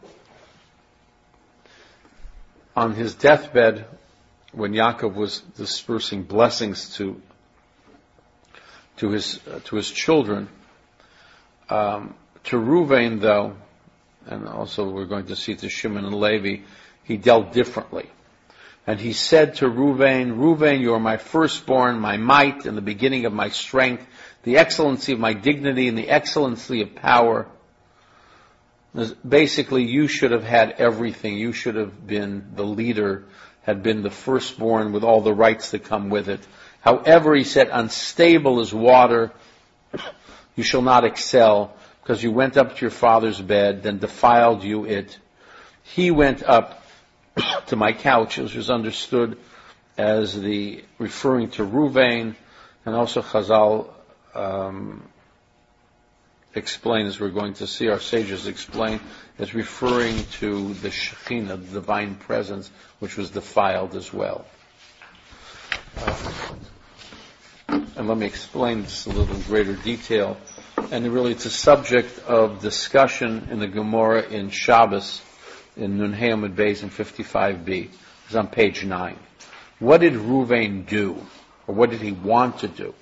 Speaker 1: On his deathbed, when Yaakov was dispersing blessings to to his uh, to his children, um, to Reuven though, and also we're going to see to Shimon and Levi, he dealt differently. And he said to Reuven, Reuven, you are my firstborn, my might, and the beginning of my strength, the excellency of my dignity, and the excellency of power. Basically, you should have had everything. You should have been the leader, had been the firstborn with all the rights that come with it. However, he said, unstable as water, you shall not excel, because you went up to your father's bed, then defiled you it. He went up to my couch, which was understood as the referring to Reuven, and also Chazal um, explain, as we're going to see, our sages explain, as referring to the Shekhinah, the divine presence, which was defiled as well. Uh, and let me explain this a little in greater detail. And really, it's a subject of discussion in the Gemara in Shabbos, in Nun Hey Amud Beis in fifty-five b. It's on page nine. What did Reuven do? Or what did he want to do?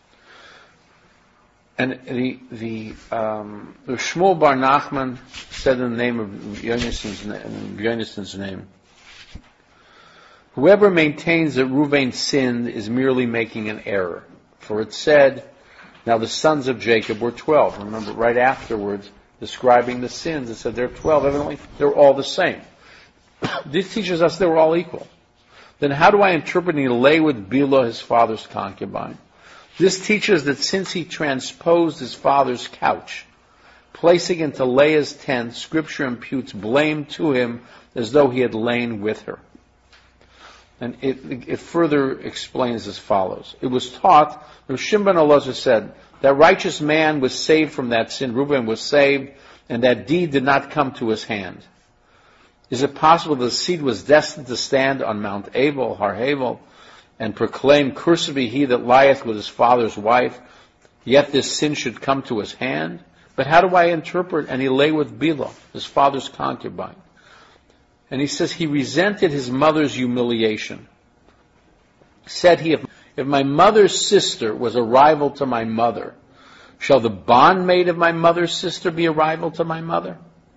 Speaker 1: And the, the, um, the Shmuel Bar Nachman said in the name of Yonasson's name, whoever maintains that Reuven sinned is merely making an error. For it said, now the sons of Jacob were twelve. Remember, right afterwards, describing the sins, it said they're twelve. Evidently, they're all the same. This teaches us they were all equal. Then how do I interpret he lay with Bilhah, his father's concubine? This teaches that since he transposed his father's couch, placing into Leah's tent, Scripture imputes blame to him as though he had lain with her. And it, it further explains as follows. It was taught, Rav Shimon ben Elazar said, that righteous man was saved from that sin. Reuben was saved, and that deed did not come to his hand. Is it possible the seed was destined to stand on Mount Abel, Har Hevel, and proclaim, "Cursed be he that lieth with his father's wife," yet this sin should come to his hand? But how do I interpret, and he lay with Bilhah, his father's concubine? And he says he resented his mother's humiliation. Said he, if, if my mother's sister was a rival to my mother, shall the bondmaid of my mother's sister be a rival to my mother?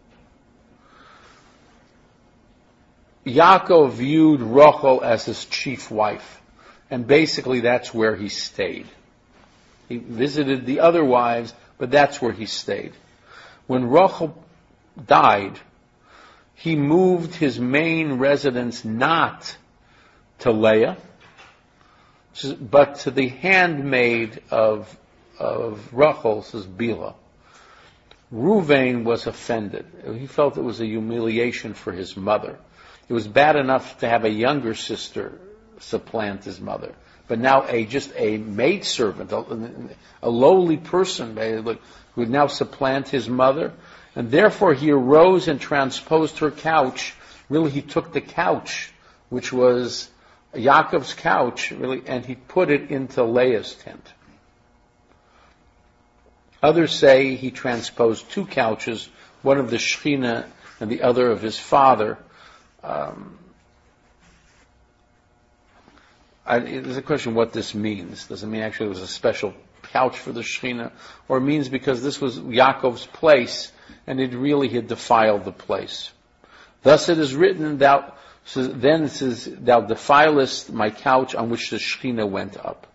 Speaker 1: Yaakov viewed Rachel as his chief wife, and basically that's where he stayed. He visited the other wives, but that's where he stayed. When Rachel died, he moved his main residence not to Leah, but to the handmaid of, of Rachel, says Bilhah. Reuven was offended. He felt it was a humiliation for his mother. It was bad enough to have a younger sister supplant his mother, but now a just a maidservant, a, a lowly person who would now supplant his mother. And therefore he arose and transposed her couch. Really, he took the couch, which was Yaakov's couch, really, and he put it into Leah's tent. Others say he transposed two couches, one of the Shekhinah and the other of his father. Um, I, there's a question what this means. Does it mean actually it was a special couch for the Shekhinah? Or it means because this was Yaakov's place, and it really had defiled the place. Thus it is written, thou, so then it says, thou defilest my couch on which the Shekhinah went up.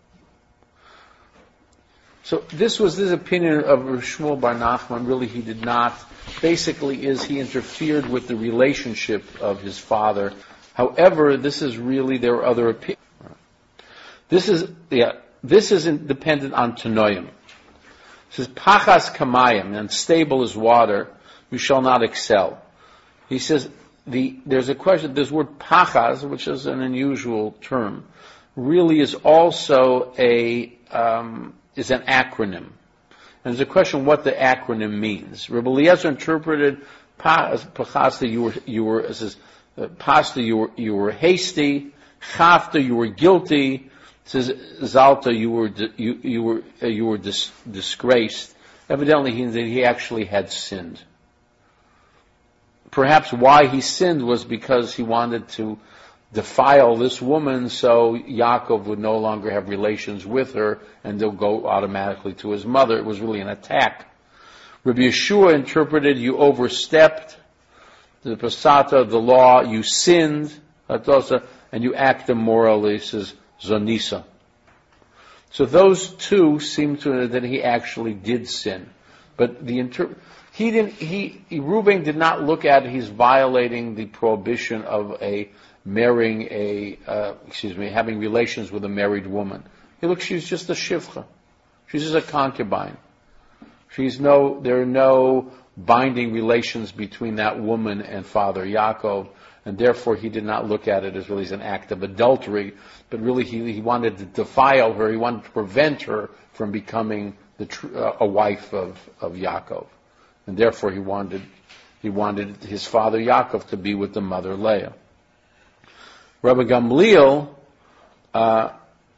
Speaker 1: So this was this opinion of Shmuel bar Nachman. Really, he did not. Basically, is he interfered with the relationship of his father. However, this is really, there are other opinions. This is, yeah, this is dependent on Tanoim. It says, Pachas kamayim, and stable as water, you shall not excel. He says, the, there's a question, this word Pachas, which is an unusual term, really is also a, um, is an acronym. And there's a question what the acronym means. Rebbe Eliezer interpreted Pachasta, you were, you were, it says, Pasta, you were, you were hasty, Chafta, you were guilty, it says, Zalta, you were, you, you were, uh, you were dis, disgraced. Evidently, he, he actually had sinned. Perhaps why he sinned was because he wanted to defile this woman so Yaakov would no longer have relations with her and they'll go automatically to his mother. It was really an attack. Rabbi Yeshua interpreted, you overstepped the pasata, the law, you sinned, and you act immorally, says zonisa. So those two seem to that he actually did sin. But the inter- he didn't, he, Reuben did not look at it, he's violating the prohibition of a marrying a, uh, excuse me, having relations with a married woman. Hey, look, she's just a shivcha. She's just a concubine. She's no, there are no binding relations between that woman and Father Yaakov, and therefore he did not look at it as really as an act of adultery, but really he, he wanted to defile her, he wanted to prevent her from becoming the tr- uh, a wife of, of Yaakov. And therefore he wanted, he wanted his father Yaakov to be with the mother Leah. Rabbi Gamliel uh,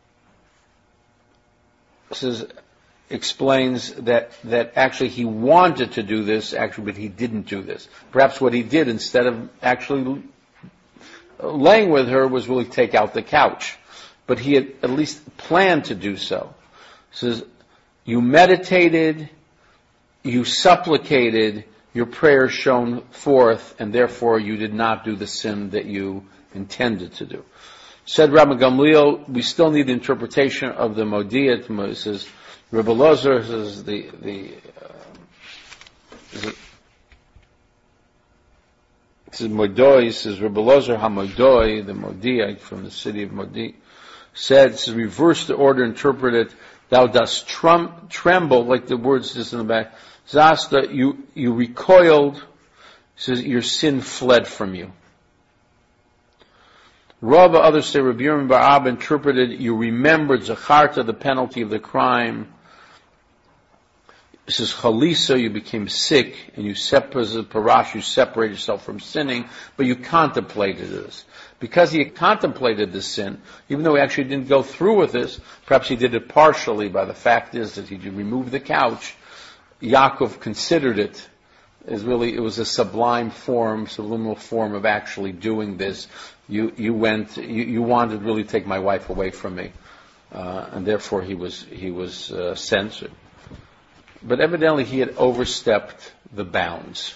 Speaker 1: says, explains that, that actually he wanted to do this, actually, but he didn't do this. Perhaps what he did, instead of actually laying with her, was really take out the couch. But he had at least planned to do so. He says, you meditated, you supplicated, your prayer shone forth, and therefore you did not do the sin that you intended to do. Said Rabbi Gamliel, we still need the interpretation of the Modiyah. It says, Rebbe Lozer says the, the, uh, is it This is Modoi. This is Rebbe Lozer HaModoi, the Modiite from the city of Modi, said, this is reverse the order, interpret it, thou dost trum, tremble, like the words just in the back. Zasta, you, you recoiled, says your sin fled from you. Rabba, others say, Rabbi Yirmiyah bar Abba interpreted, you remembered, Zacharta, the penalty of the crime. This is Chalisa, you became sick, and you separated, Parash, you separated yourself from sinning, but you contemplated this. Because he contemplated this sin, even though he actually didn't go through with this, perhaps he did it partially by the fact is that he removed the couch, Yaakov considered it as really, it was a sublime form, subliminal form of actually doing this. You, you went, you, you wanted to really take my wife away from me. Uh, and therefore he was, he was uh, censored. But evidently he had overstepped the bounds.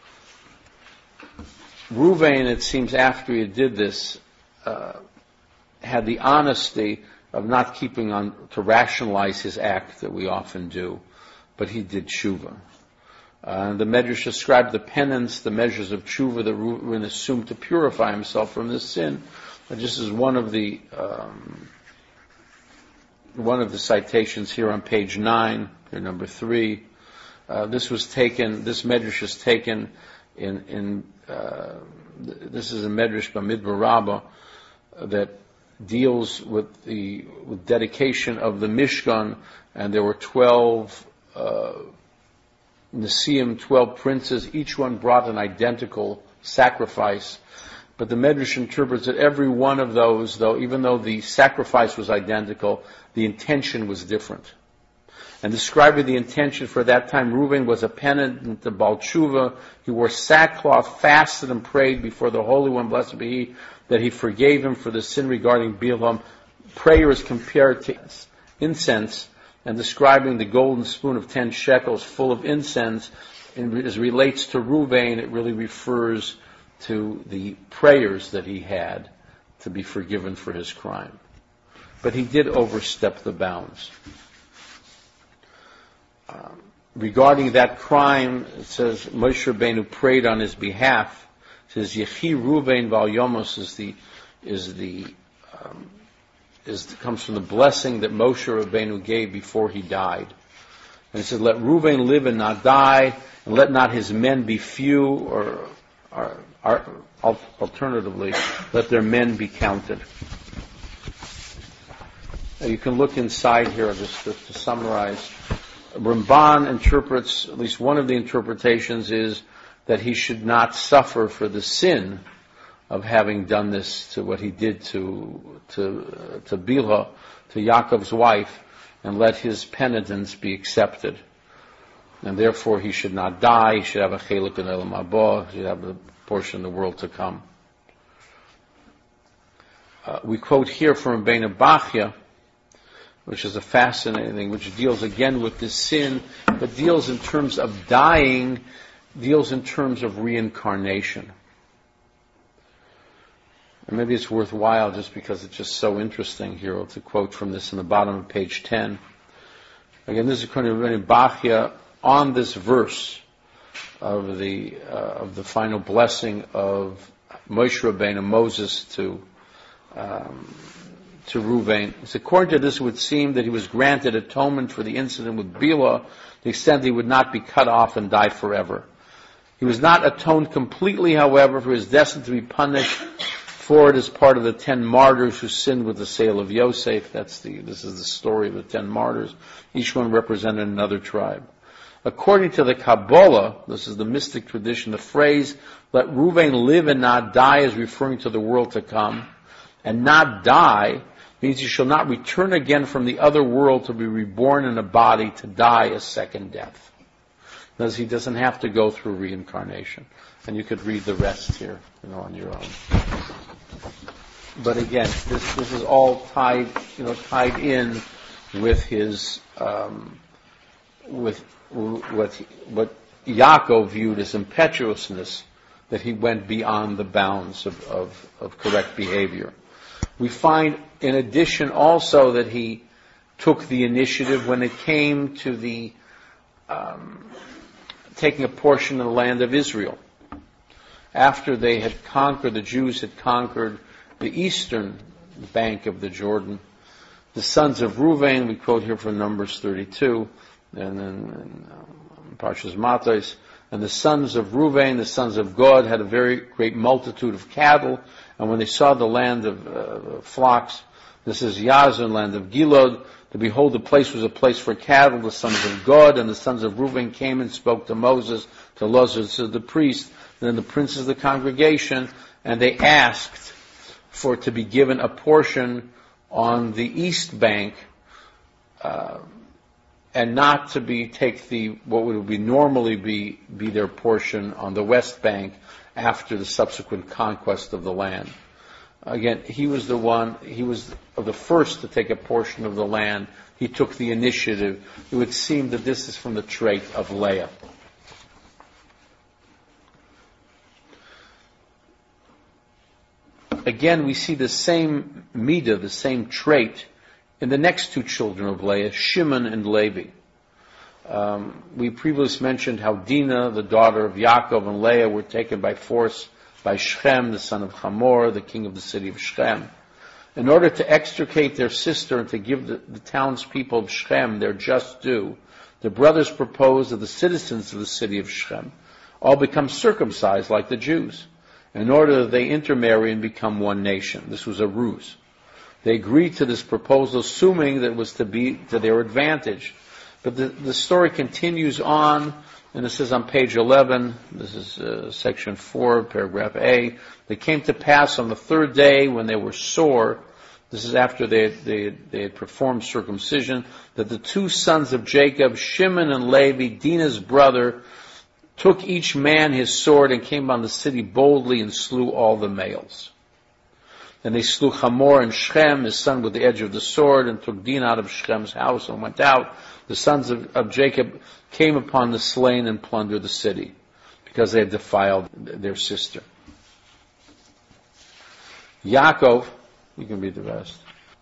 Speaker 1: Ruvain, it seems, after he did this, uh, had the honesty of not keeping on to rationalize his act that we often do, but he did tshuva. Uh, the Medrash described the penance, the measures of tshuva that Ruvain assumed to purify himself from this sin. And this is one of the um, one of the citations here on page nine, here number three. Uh, this was taken. This Medrash is taken in in. Uh, this is a Medrash Bamidbar Rabbah uh, that deals with the with dedication of the Mishkan, and there were twelve uh, Nesiim, twelve princes. Each one brought an identical sacrifice, but the Medrash interprets that every one of those, though, even though the sacrifice was identical, the intention was different. And describing the intention for that time, Reuben was a penitent to Baal Tshuva. He wore sackcloth, fasted and prayed before the Holy One, blessed be He, that He forgave him for the sin regarding Bilam. Prayer is compared to incense, and describing the golden spoon of ten shekels full of incense. And as it relates to Reuben, it really refers to the prayers that he had to be forgiven for his crime. But he did overstep the bounds. Um, regarding that crime, it says Moshe Rabbeinu prayed on his behalf. It says Yechi Ruvain Val Yomos is the is the um, is comes from the blessing that Moshe Rabbeinu gave before he died. And it says, "Let Ruvain live and not die, and let not his men be few, or, or, or alternatively, let their men be counted." Now you can look inside here just to, to summarize. Ramban interprets, at least one of the interpretations is that he should not suffer for the sin of having done this to what he did to to uh, to Bilhah, to Yaakov's wife, and let his penitence be accepted. And therefore he should not die, he should have a chelik in Olam Haba, he should have a portion of the world to come. Uh, we quote here from Rabbeinu Bachya, which is a fascinating thing, which deals again with this sin, but deals in terms of dying, deals in terms of reincarnation. And maybe it's worthwhile just because it's just so interesting here to quote from this in the bottom of page ten. Again, this is according to Rabbeinu Bachya on this verse of the uh, of the final blessing of Moshe Rabbeinu, Moses to um, to Ruvain. It's according to this, it would seem that he was granted atonement for the incident with Bilah, to the extent that he would not be cut off and die forever. He was not atoned completely, however, for he was destined to be punished for it as part of the ten martyrs who sinned with the sale of Yosef. That's the, this is the story of the ten martyrs. Each one represented another tribe. According to the Kabbalah, this is the mystic tradition, the phrase, "let Ruvain live and not die," is referring to the world to come. And not die means you shall not return again from the other world to be reborn in a body to die a second death. Because he doesn't have to go through reincarnation. And you could read the rest here, you know, on your own. But again, this this is all tied, you know, tied in with his um, with what what Yaakov viewed as impetuousness, that he went beyond the bounds of, of, of correct behavior. We find, in addition, also that he took the initiative when it came to the um, taking a portion of the land of Israel. after they had conquered, the Jews had conquered the eastern bank of the Jordan. The sons of Reuven, we quote here from Numbers thirty-two, and then um, Parshas Matos, and the sons of Reuven, the sons of Gad, had a very great multitude of cattle, and when they saw the land of uh, flocks, this is Yazan, land of Gilad, to behold, the place was a place for cattle. The sons of Gad and the sons of Reuven came and spoke to Moses, to Lazarus, to the priest, and then the princes of the congregation, and they asked for to be given a portion on the east bank, uh, and not to be take the what would be normally be be their portion on the west bank after the subsequent conquest of the land. Again, he was the one, he was the first to take a portion of the land. He took the initiative. It would seem that this is from the trait of Leah. Again, we see the same midah, the same trait, in the next two children of Leah, Shimon and Levi. Um, we previously mentioned how Dinah, the daughter of Yaakov, and Leah were taken by force by Shechem, the son of Hamor, the king of the city of Shechem. In order to extricate their sister and to give the, the townspeople of Shechem their just due, the brothers proposed that the citizens of the city of Shechem all become circumcised like the Jews, in order that they intermarry and become one nation. This was a ruse. They agreed to this proposal, assuming that it was to be to their advantage. But the, the story continues on, and this is on page eleven. This is uh, section four, paragraph A. They came to pass on the third day when they were sore. This is after they had, they, had, they had performed circumcision, that the two sons of Jacob, Shimon and Levi, Dinah's brother, took each man his sword and came on the city boldly and slew all the males. And they slew Hamor and Shechem, his son, with the edge of the sword, and took Dinah out of Shechem's house and went out. The sons of, of Jacob came upon the slain and plundered the city, because they had defiled their sister. Yaakov, you can read the rest.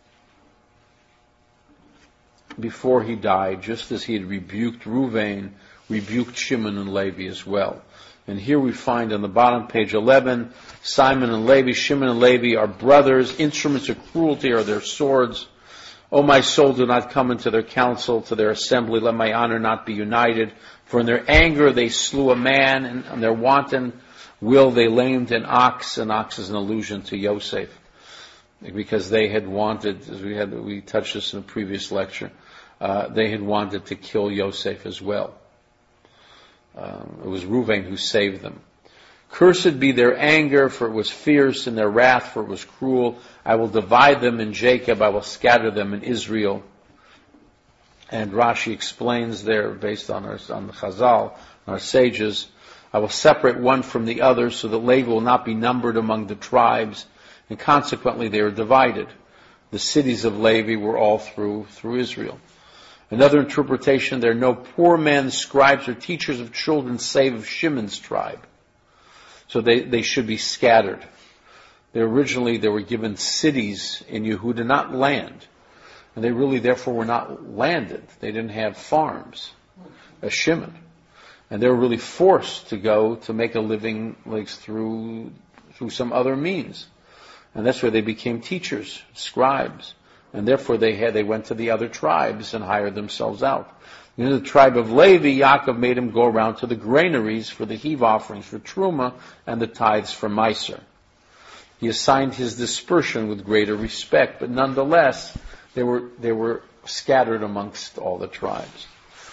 Speaker 1: Before he died, just as he had rebuked Reuven, rebuked Shimon and Levi as well. And here we find on the bottom, page eleven, Simon and Levi, Shimon and Levi are brothers. Instruments of cruelty are their swords. O my soul, do not come into their council, to their assembly. Let my honor not be united. For in their anger they slew a man, and in their wanton will they lamed an ox. An ox is an allusion to Yosef, because they had wanted, as we had we touched this in a previous lecture, uh, they had wanted to kill Yosef as well. Um, it was Reuven who saved them. Cursed be their anger, for it was fierce, and their wrath, for it was cruel. I will divide them in Jacob, I will scatter them in Israel. And Rashi explains there, based on our on the Chazal, our sages, I will separate one from the other, so that Levi will not be numbered among the tribes, and consequently they are divided. The cities of Levi were all through through Israel. Another interpretation, there are no poor men, scribes, or teachers of children save of Shimon's tribe. So they, they should be scattered. They originally, they were given cities in Yehuda, not land. And they really, therefore, were not landed. They didn't have farms, as Shimon. And they were really forced to go to make a living like through, through some other means. And that's where they became teachers, scribes. And therefore they had, they went to the other tribes and hired themselves out. In the tribe of Levi, Yaakov made him go around to the granaries for the heave offerings for Truma and the tithes for Meiser. He assigned his dispersion with greater respect, but nonetheless, they were, they were scattered amongst all the tribes.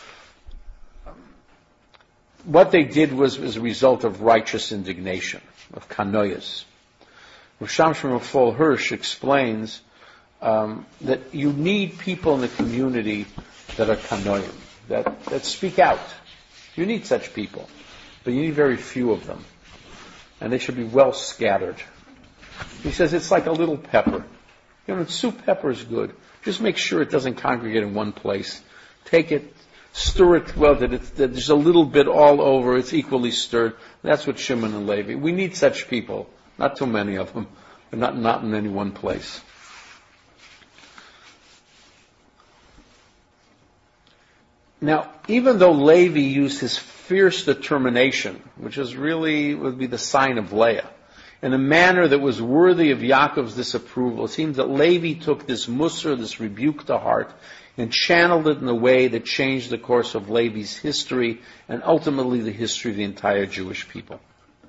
Speaker 1: What they did was as a result of righteous indignation, of kanoyas. Rav Shamshon Raphael Hirsch explains Um, that you need people in the community that are kanoim, that, that speak out. You need such people, but you need very few of them. And they should be well scattered. He says it's like a little pepper. You know, soup pepper is good. Just make sure it doesn't congregate in one place. Take it, stir it well, that, it's, that there's a little bit all over, it's equally stirred. That's what Shimon and Levi. We need such people. Not too many of them, but not, not in any one place. Now, even though Levi used his fierce determination, which is really would be the sign of Leah, in a manner that was worthy of Yaakov's disapproval, it seems that Levi took this musar, this rebuke to heart, and channeled it in a way that changed the course of Levi's history and ultimately the history of the entire Jewish people.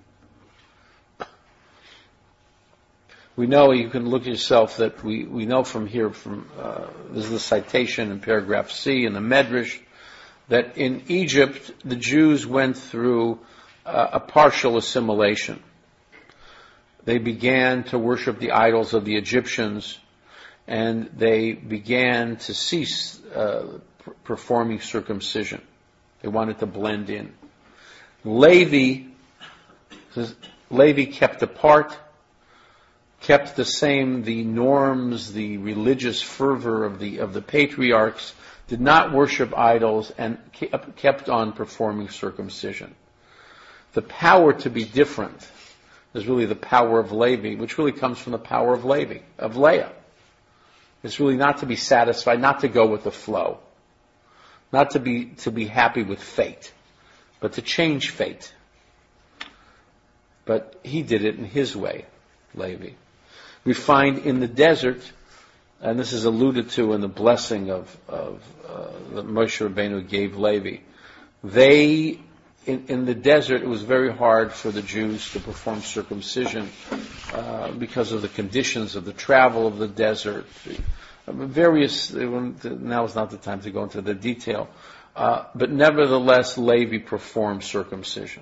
Speaker 1: We know, you can look at yourself, that we, we know from here, from uh, this is the citation in paragraph C in the Medrash, that in Egypt the Jews went through uh, a partial assimilation. They began to worship the idols of the Egyptians, and they began to cease uh, p- performing circumcision. They wanted to blend in. Levi, Levi kept apart, kept the same, the norms, the religious fervor of the of the patriarchs, did not worship idols, and kept on performing circumcision. The power to be different is really the power of Levi, which really comes from the power of Levi, of Leah. It's really not to be satisfied, not to go with the flow, not to be to be happy with fate, but to change fate. But he did it in his way, Levi. We find in the desert, and this is alluded to in the blessing of, of uh, that Moshe Rabbeinu gave Levi, they, in, in the desert, it was very hard for the Jews to perform circumcision uh, because of the conditions of the travel of the desert. Various, now is not the time to go into the detail, uh, but nevertheless, Levi performed circumcision.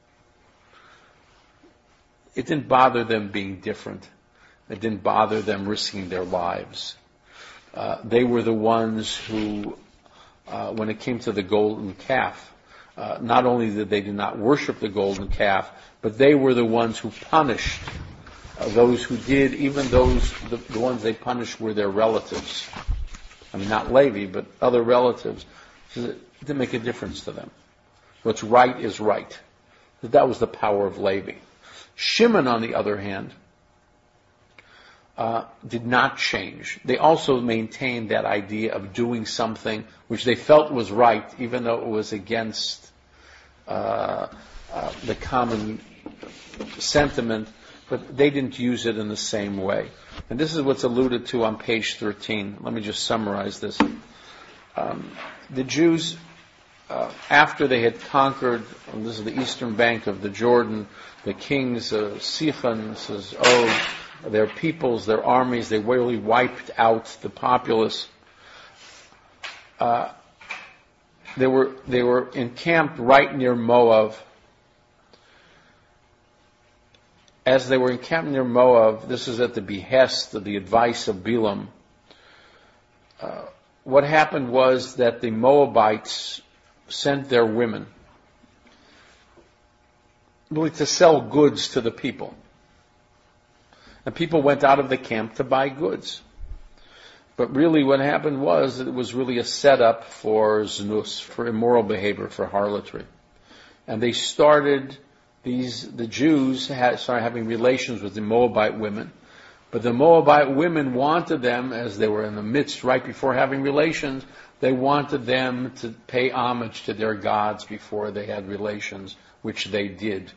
Speaker 1: It didn't bother them being different. It didn't bother them risking their lives. Uh, they were the ones who, uh, when it came to the golden calf, uh, not only did they did not worship the golden calf, but they were the ones who punished uh, those who did. Even those, the, the ones they punished were their relatives. I mean, not Levi, but other relatives. So it didn't make a difference to them. What's right is right. That was the power of Levi. Shimon, on the other hand, Uh, did not change. They also maintained that idea of doing something which they felt was right, even though it was against uh, uh, the common sentiment, but they didn't use it in the same way. And this is what's alluded to on page thirteen. Let me just summarize this. Um, the Jews, uh, after they had conquered, and this is the eastern bank of the Jordan, the kings, uh, Sichon, says, Og, their peoples, their armies, they really wiped out the populace. Uh, they were they were encamped right near Moab. As they were encamped near Moab, this is at the behest of the advice of Balaam. Uh, what happened was that the Moabites sent their women really to sell goods to the people. And people went out of the camp to buy goods. But really what happened was that it was really a setup for znus, for immoral behavior, for harlotry. And they started, these, the Jews had, started having relations with the Moabite women. But the Moabite women wanted them, as they were in the midst, right before having relations, they wanted them to pay homage to their gods before they had relations, which they did.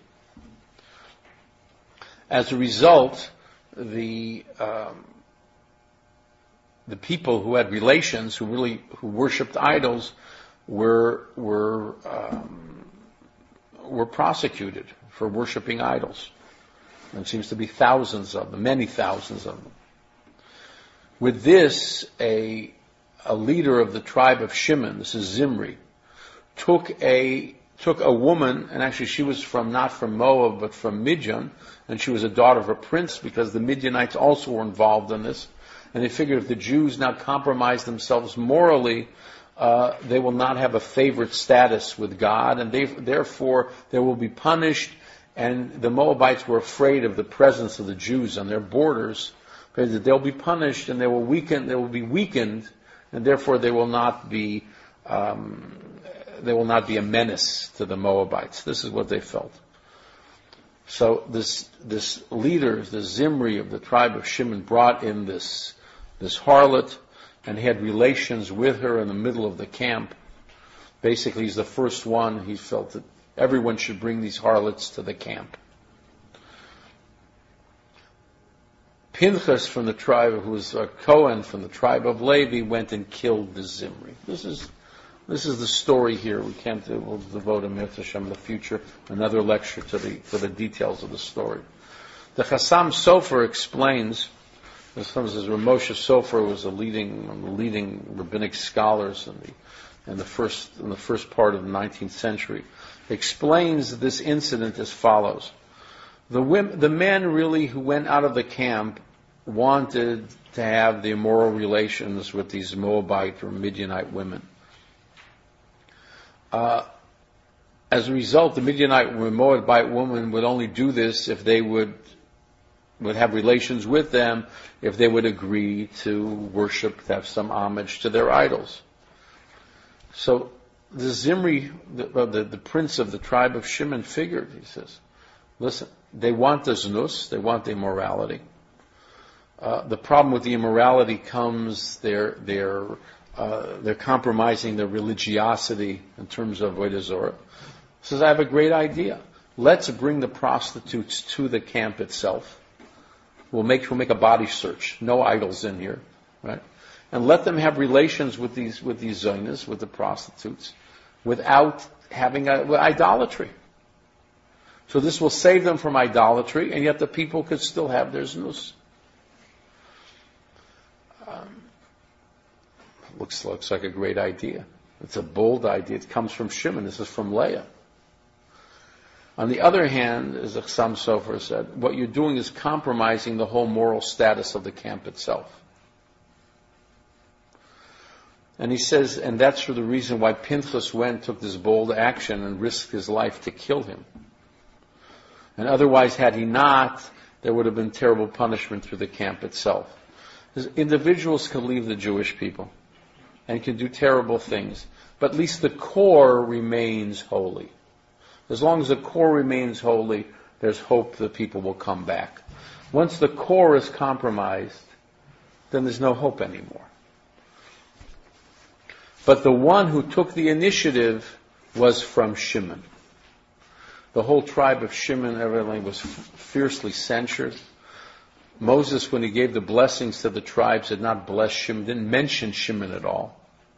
Speaker 1: As a result, the um, the people who had relations, who really who worshipped idols, were were um, were prosecuted for worshiping idols. There seems to be thousands of them, many thousands of them. With this, a a leader of the tribe of Shimon, this is Zimri, took a took a woman, and actually she was from not from Moab but from Midian, and she was a daughter of a prince, because the Midianites also were involved in this. And they figured if the Jews now compromise themselves morally, uh, they will not have a favorite status with God, and they, therefore they will be punished. And the Moabites were afraid of the presence of the Jews on their borders, because they'll be punished and they will weaken. They will be weakened, and therefore they will not be. Um, they will not be a menace to the Moabites. This is what they felt. So this this leader, the Zimri of the tribe of Shimon, brought in this this harlot and had relations with her in the middle of the camp. Basically, he's the first one. He felt that everyone should bring these harlots to the camp. Pinchas from the tribe, who was a Cohen from the tribe of Levi, went and killed the Zimri. This is this is the story here. We can't we'll devote a Mitzvah Hashem in the future, another lecture to the to the details of the story. The Chassam Sofer explains. This says Ramosha Sofer was a leading one of the leading rabbinic scholars in the in the first in the first part of the nineteenth century. Explains this incident as follows: the women, the men really who went out of the camp wanted to have the immoral relations with these Moabite or Midianite women. Uh, as a result, the Midianite or Moabite women would only do this if they would would have relations with them, if they would agree to worship, to have some homage to their idols. So the Zimri, the, the, the prince of the tribe of Shimon, figured, he says, listen, they want the znus, they want the immorality. Uh, the problem with the immorality comes, they're, they're, uh, they're compromising their religiosity in terms of Avodah Zorah. He says, I have a great idea. Let's bring the prostitutes to the camp itself. We'll make, we'll make a body search. No idols in here, right? And let them have relations with these, with these zonas, with the prostitutes, without having a, with idolatry. So this will save them from idolatry, and yet the people could still have their znus. Um, looks, looks like a great idea. It's a bold idea. It comes from Shimon. This is from Leah. On the other hand, as the Chassam Sofer said, what you're doing is compromising the whole moral status of the camp itself. And he says, and that's for the reason why Pinchas went, took this bold action and risked his life to kill him. And otherwise, had he not, there would have been terrible punishment through the camp itself. Because individuals can leave the Jewish people and can do terrible things, but at least the core remains holy. As long as the core remains holy, there's hope that people will come back. Once the core is compromised, then there's no hope anymore. But the one who took the initiative was from Shimon. The whole tribe of Shimon, everything was fiercely censured. Moses, when he gave the blessings to the tribes, did not bless Shimon, didn't mention Shimon at all.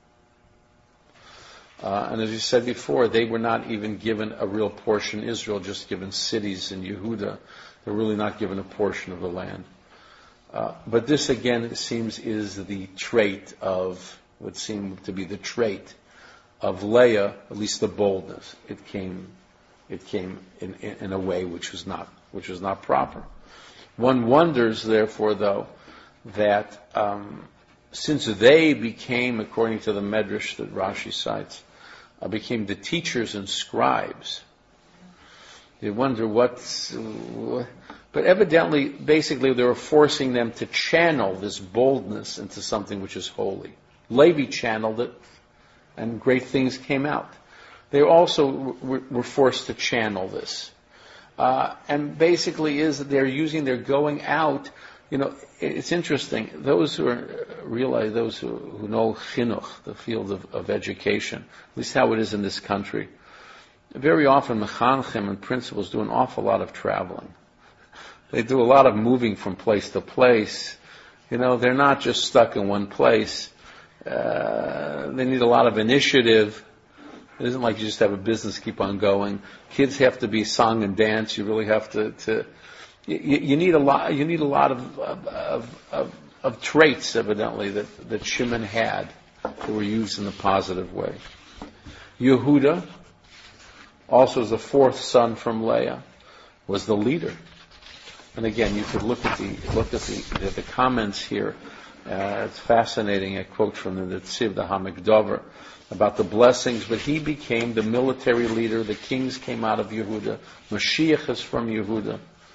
Speaker 1: Uh, and as you said before, they were not even given a real portion. Israel just given cities in Yehuda. They're really not given a portion of the land. Uh, but this again, it seems, is the trait of, would seem to be the trait of Leah, at least the boldness. It came, it came in, in, in a way which was not, which was not proper. One wonders, therefore, though, that um, since they became, according to the Medrash that Rashi cites, uh, became the teachers and scribes, you wonder what's... Uh, but evidently, basically, they were forcing them to channel this boldness into something which is holy. Levi channeled it, and great things came out. They also were, were forced to channel this. Uh, and basically is that they're using, they're going out, you know, it's interesting, those who are, realize, those who, who know chinuch, the field of, of education, at least how it is in this country, very often mechanchim and principals do an awful lot of traveling. They do a lot of moving from place to place. You know, they're not just stuck in one place. Uh, they need a lot of initiative. It isn't like you just have a business keep on going. Kids have to be sung and dance. You really have to. to you, you need a lot. You need a lot of of, of of traits, evidently, that that Shimon had that were used in a positive way. Yehuda, also as the fourth son from Leah, was the leader. And again, you could look at the look at the at the comments here. Uh, it's fascinating. A quote from the Netziv, the Hamikdavar, about the blessings. But he became the military leader. The kings came out of Yehuda. Mashiach is from Yehuda.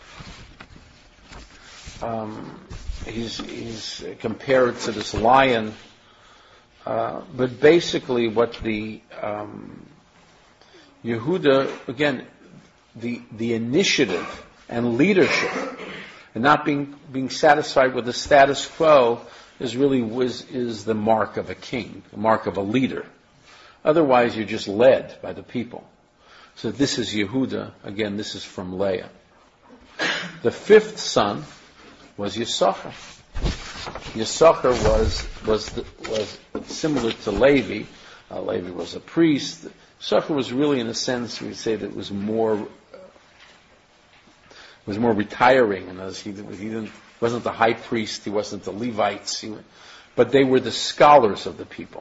Speaker 1: Um, he's he's compared to this lion. Uh, but basically, what the um, Yehuda, again, the the initiative and leadership, and not being being satisfied with the status quo, is really was is the mark of a king, the mark of a leader. Otherwise, you're just led by the people. So this is Yehuda. Again, this is from Leah. The fifth son was Yisachar. Yisachar was was the, was similar to Levi. Uh, Levi was a priest. Yisachar was really, in a sense, we say that it was more uh, was more retiring, and as he, he didn't wasn't the high priest, he wasn't the Levites, he, but they were the scholars of the people.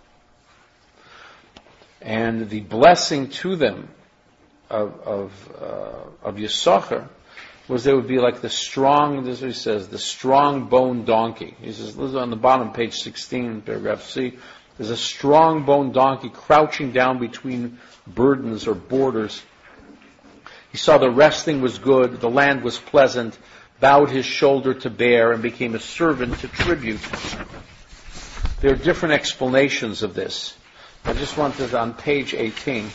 Speaker 1: And the blessing to them of of, uh, of Yisachar was they would be like the strong, this is what he says, the strong boned donkey. He says, this is on the bottom, page sixteen, paragraph C. There's a strong boned donkey crouching down between burdens or borders. He saw the resting was good, the land was pleasant, bowed his shoulder to bear, and became a servant to tribute. There are different explanations of this. I just wanted on page eighteen.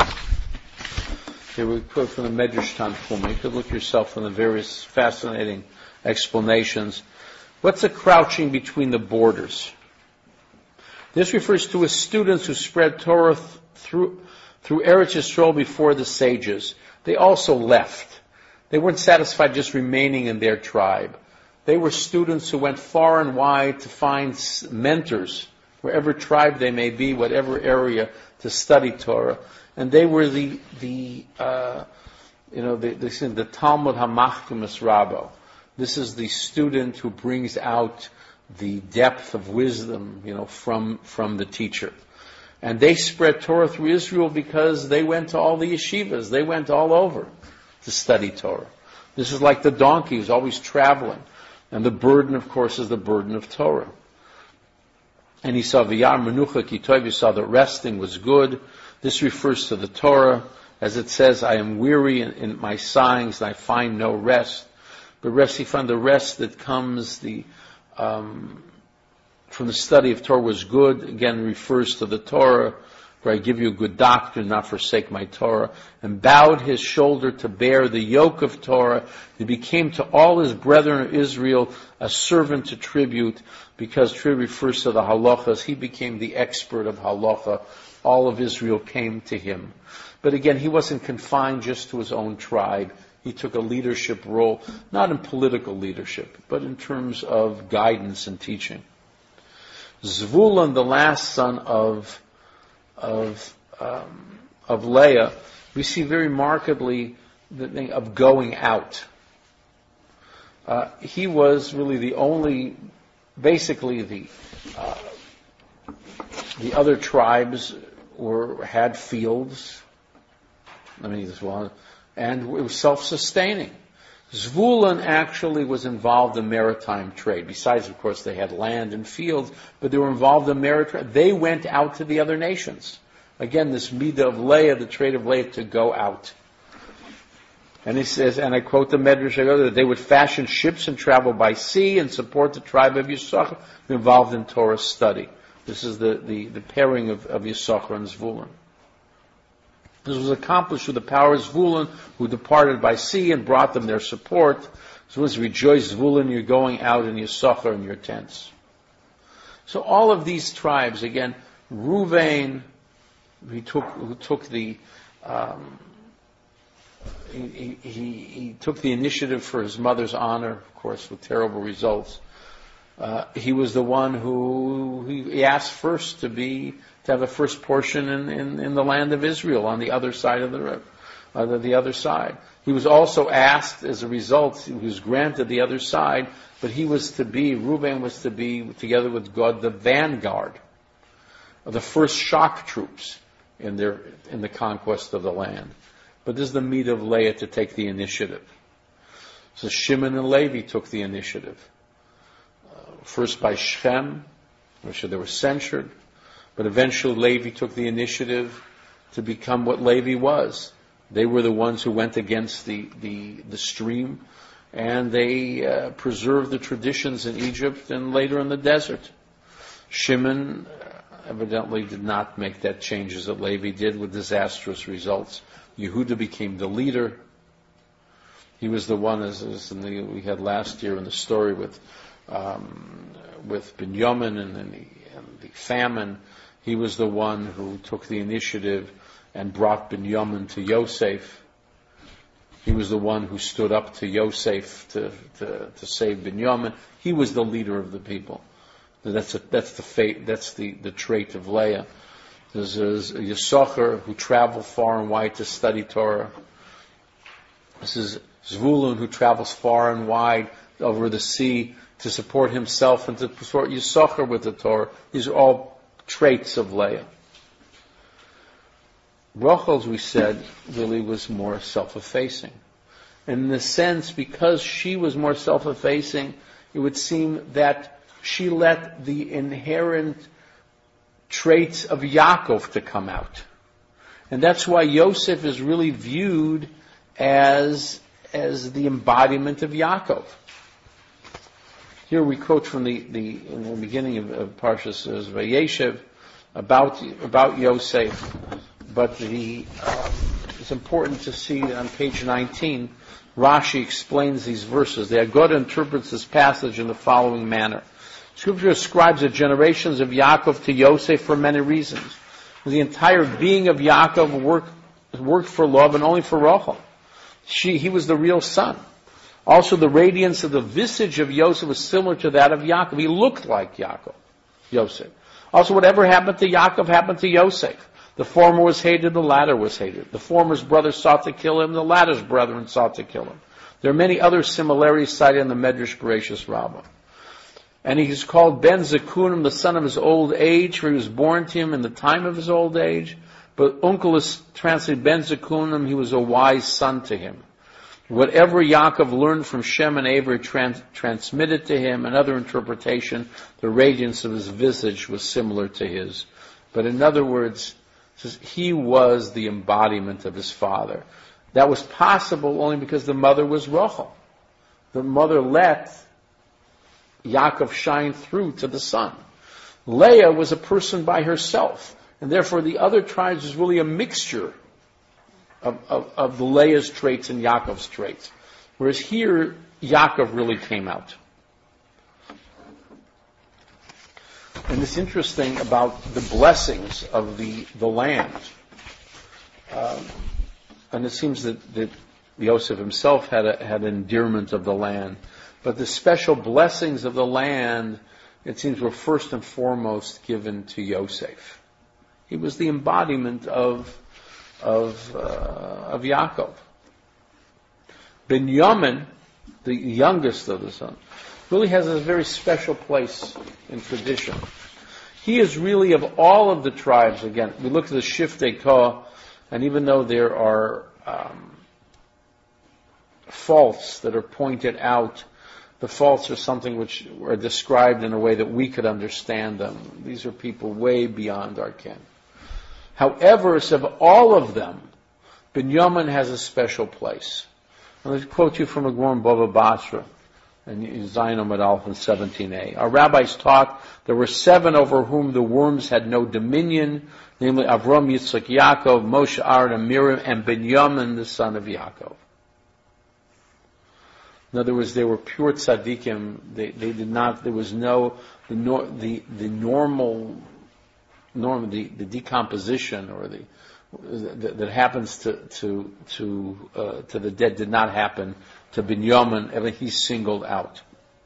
Speaker 1: Here we quote from the Medrash Tanchuma. You could look yourself from the various fascinating explanations. What's a crouching between the borders? This refers to his students who spread Torah th- through through Eretz Yisrael before the sages. They also left. They weren't satisfied just remaining in their tribe. They were students who went far and wide to find mentors, wherever tribe they may be, whatever area, to study Torah. And they were the the uh, you know the, the, the Talmud HaMachkimus Rabbo. This is the student who brings out the depth of wisdom, you know, from from the teacher. And they spread Torah through Israel because they went to all the yeshivas. They went all over to study Torah. This is like the donkey who's always traveling. And the burden, of course, is the burden of Torah. And he saw V'yar Menucha Ki Tov, he saw that resting was good. This refers to the Torah, as it says, I am weary in, in my sighings and I find no rest. But rest, he found the rest that comes the um, from the study of Torah was good. Again, refers to the Torah, where I give you a good doctrine, not forsake my Torah. And bowed his shoulder to bear the yoke of Torah. He became to all his brethren of Israel a servant to tribute, because tribute refers to the halachas. He became the expert of halacha. All of Israel came to him. But again, he wasn't confined just to his own tribe. He took a leadership role, not in political leadership, but in terms of guidance and teaching. Zvulun, the last son of of um, of Leah, we see very markedly the thing of going out. Uh, he was really the only, basically the uh, the other tribes were had fields. I mean, this one, and it was self-sustaining. Zvulun actually was involved in maritime trade. Besides, of course, they had land and fields, but they were involved in maritime. They went out to the other nations. Again, this midah of Leah, the trait of Leah, to go out. And he says, and I quote the Medrash, that they would fashion ships and travel by sea and support the tribe of Yisachar, involved in Torah study. This is the, the, the pairing of, of Yisachar and Zvulun. This was accomplished with the power of Zvulun, who departed by sea and brought them their support. So it was, rejoice, Zvulun, you're going out, in Yisachar in your tents. So all of these tribes, again, Ruvain, he took, who took the, um, he, he, he took the initiative for his mother's honor, of course, with terrible results. Uh, he was the one who he, he asked first to be to have a first portion in, in, in the land of Israel on the other side of the river, uh, the, the other side. He was also asked, as a result, he was granted the other side, but he was to be, Reuben was to be, together with God, the vanguard of the first shock troops in their in the conquest of the land. But this is the midah of Leah, to take the initiative. So Shimon and Levi took the initiative. First by Shechem, which they were censured, but eventually Levi took the initiative to become what Levi was. They were the ones who went against the, the, the stream, and they uh, preserved the traditions in Egypt and later in the desert. Shimon evidently did not make that changes that Levi did, with disastrous results. Yehuda became the leader. He was the one, as, as in the, we had last year in the story with Um, with Binyamin and, and, the, and the famine. He was the one who took the initiative and brought Binyamin to Yosef. He was the one who stood up to Yosef to, to, to save Binyamin. He was the leader of the people. That's a, that's the fate. That's the, the trait of Leah. There's, there's Yisachar, who traveled far and wide to study Torah. This is Zvulun, who travels far and wide over the sea to support himself and to support Yisachar with the Torah. These are all traits of Leah. Rachel, as we said, really was more self-effacing. And in a sense, because she was more self-effacing, it would seem that she let the inherent traits of Yaakov to come out. And that's why Yosef is really viewed as, as the embodiment of Yaakov. Here we quote from the, the in the beginning of, of Parshas Vayeshev about, about Yosef. But the, uh, it's important to see on page nineteen, Rashi explains these verses. The Agoda interprets this passage in the following manner. Scripture ascribes the generations of Yaakov to Yosef for many reasons. The entire being of Yaakov worked, worked for love and only for Rachel. She, he was the real son. Also, the radiance of the visage of Yosef was similar to that of Yaakov. He looked like Yaakov, Yosef. Also, whatever happened to Yaakov happened to Yosef. The former was hated, the latter was hated. The former's brothers sought to kill him, the latter's brethren sought to kill him. There are many other similarities cited in the Medrash Bereshis Rabbah. And he is called Ben Zekunim, the son of his old age, for he was born to him in the time of his old age. But Onkelos translated Ben Zekunim, he was a wise son to him. Whatever Yaakov learned from Shem and Avery trans- transmitted to him, another interpretation, the radiance of his visage was similar to his. But in other words, he was the embodiment of his father. That was possible only because the mother was Rachel. The mother let Yaakov shine through to the son. Leah was a person by herself, and therefore the other tribes was really a mixture of, of, of the Leah's traits and Yaakov's traits. Whereas here, Yaakov really came out. And it's interesting about the blessings of the, the land. Um, and it seems that, that Yosef himself had a, had endearment of the land. But the special blessings of the land, it seems, were first and foremost given to Yosef. He was the embodiment of, of, uh, of Yaakov. Binyamin, the youngest of the sons, really has a very special place in tradition. He is really, of all of the tribes, again, we look at the Shiftei Torah, and even though there are um, faults that are pointed out, the faults are something which are described in a way that we could understand them. These are people way beyond our ken. However, of all of them, Binyamin has a special place. And let's quote you from a Gemara in Bava Basra, in Zayin Amud Aleph in seventeen a. Our rabbis taught there were seven over whom the worms had no dominion, namely Avram, Yitzchak, Yaakov, Moshe, Aaron, and Miriam, and Binyamin, the son of Yaakov. In other words, they were pure tzaddikim. They, they did not. There was no the nor, the, the normal norm the, the decomposition or the that, that happens to to to uh, to the dead did not happen to Binyamin. He's singled out.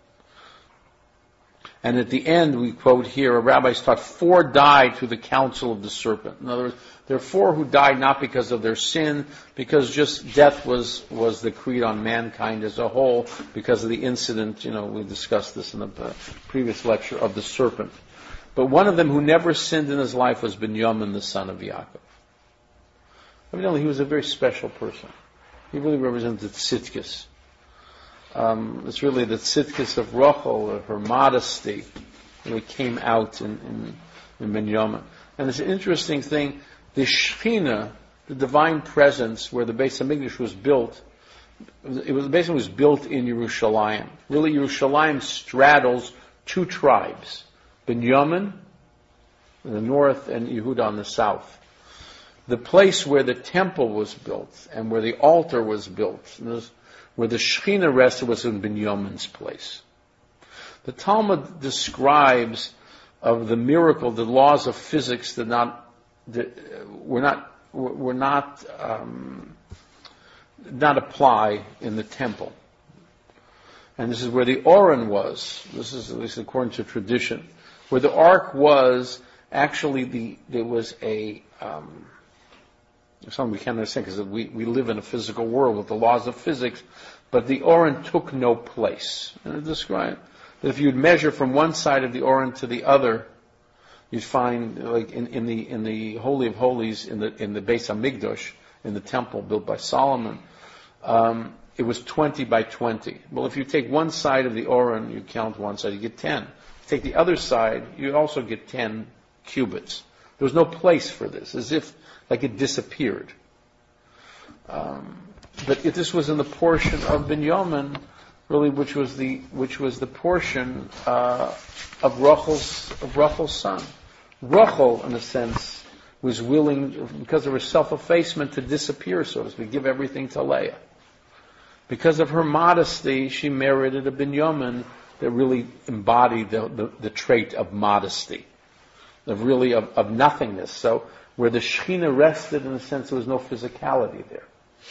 Speaker 1: And at the end, we quote here, a rabbi taught four died through the counsel of the serpent. In other words, there are four who died not because of their sin, because just death was, was decreed on mankind as a whole, because of the incident, you know, we discussed this in the previous lecture, of the serpent. But one of them who never sinned in his life was Binyamin, the son of Yaakov. Evidently, he was a very special person. He really represented tzidkis. Um, it's really the tzidkis of Rachel, her modesty, really came out in, in, in Binyamin. And it's an interesting thing, the Shekhinah, the divine presence, where the Beis HaMikdash was built, it was basically was built in Yerushalayim. Really, Yerushalayim straddles two tribes, Binyamin in the north and Yehuda on the south. The place where the temple was built and where the altar was built, where the Shekhinah rested, was in Binyamin's place. The Talmud describes of the miracle, the laws of physics did not, did, were not, were not, um, not apply in the temple. And this is where the Oren was. This is at least according to tradition. Where the ark was, actually the, there was a, um, something we can't understand because we, we live in a physical world with the laws of physics, but the Oren took no place. And it described that if you'd measure from one side of the Oren to the other, you'd find, like in, in the in the Holy of Holies, in the in the Beis HaMikdash, in the temple built by Solomon, um, it was twenty by twenty. Well, if you take one side of the Oren, you count one side, you get ten. If you take the other side, you also get ten cubits. There was no place for this, as if like it disappeared. Um, but if this was in the portion of Binyamin, really, which was the which was the portion uh, of Rachel's of Rachel's son. Rachel, in a sense, was willing, because of her self-effacement, to disappear, so to speak, give everything to Leah. Because of her modesty, she merited a Binyamin that really embodied the, the, the trait of modesty, of really of, of nothingness. So where the Shekhinah rested, in a sense, there was no physicality there.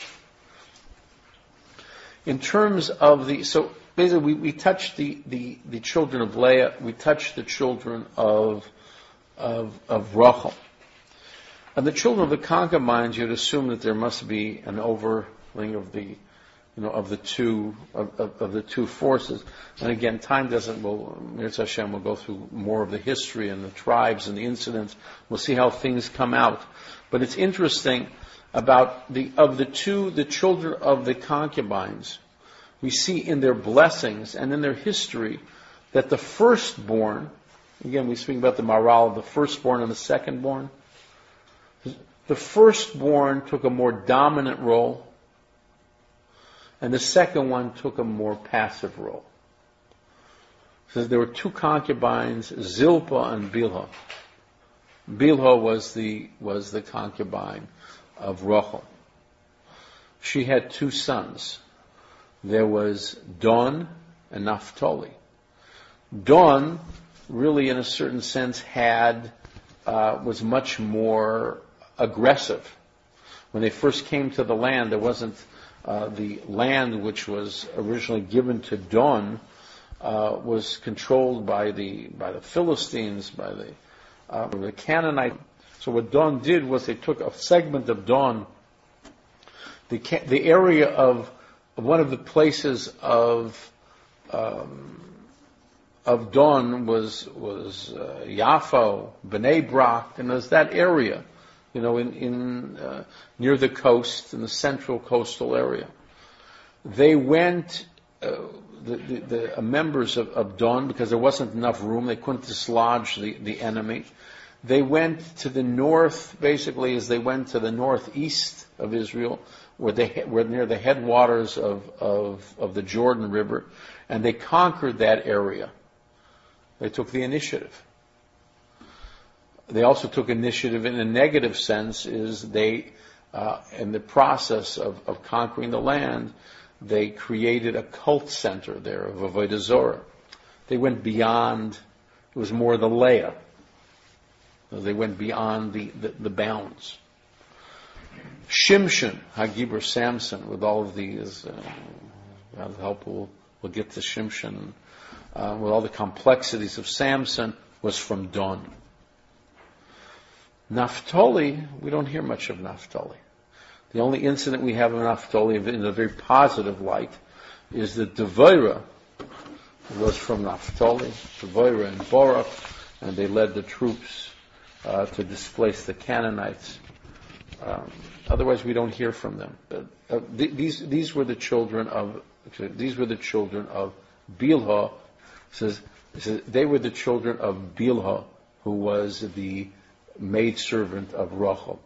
Speaker 1: In terms of the, so basically we, we touched the, the, the children of Leah, we touched the children of of of Rachel. And the children of the concubines, you'd assume that there must be an overlaying of the, you know, of the two of, of, of the two forces. And again, time doesn't. Will Mirza Hashem will go through more of the history and the tribes and the incidents. We'll see how things come out. But it's interesting about the of the two, the children of the concubines. We see in their blessings and in their history that the firstborn. Again, we speak about the Maharal, the firstborn and the secondborn. The firstborn took a more dominant role, and the second one took a more passive role. So there were two concubines, Zilpah and Bilhah. Bilhah was the was the concubine of Rachel. She had two sons. There was Don and Naphtali. Don, really, in a certain sense, had uh, was much more aggressive. When they first came to the land, there wasn't uh, the land which was originally given to Don uh, was controlled by the by the Philistines, by the uh, the Canaanite. So what Don did was they took a segment of Don, the the area of, of one of the places of um, of Don was was uh, Yaffo, Bnei Brak, and there's that area, you know, in in uh, near the coast, in the central coastal area. They went, uh, the, the, the uh, members of, of Don, because there wasn't enough room, they couldn't dislodge the, the enemy. They went to the north, basically, as they went to the northeast of Israel, where they were near the headwaters of, of, of the Jordan River, and they conquered that area. They took the initiative. They also took initiative in a negative sense, is they, uh, in the process of, of conquering the land, they created a cult center there of Avodah Zorah. They went beyond, it was more the Leah. They went beyond the, the, the bounds. Shimshon, Hagibur Samson, with all of these, uh, God's help, we'll, we'll get to Shimshon, uh, with all the complexities of Samson, was from Don. Naphtali, we don't hear much of Naphtali. The only incident we have of Naphtali in a very positive light is that Devorah was from Naphtali, Devorah and Barak, and they led the troops uh, to displace the Canaanites. Um, otherwise, we don't hear from them. But, uh, th- these these were the children of actually, these were the children of Bilhah. It says, it says they were the children of Bilhah, who was the maidservant of Rachel.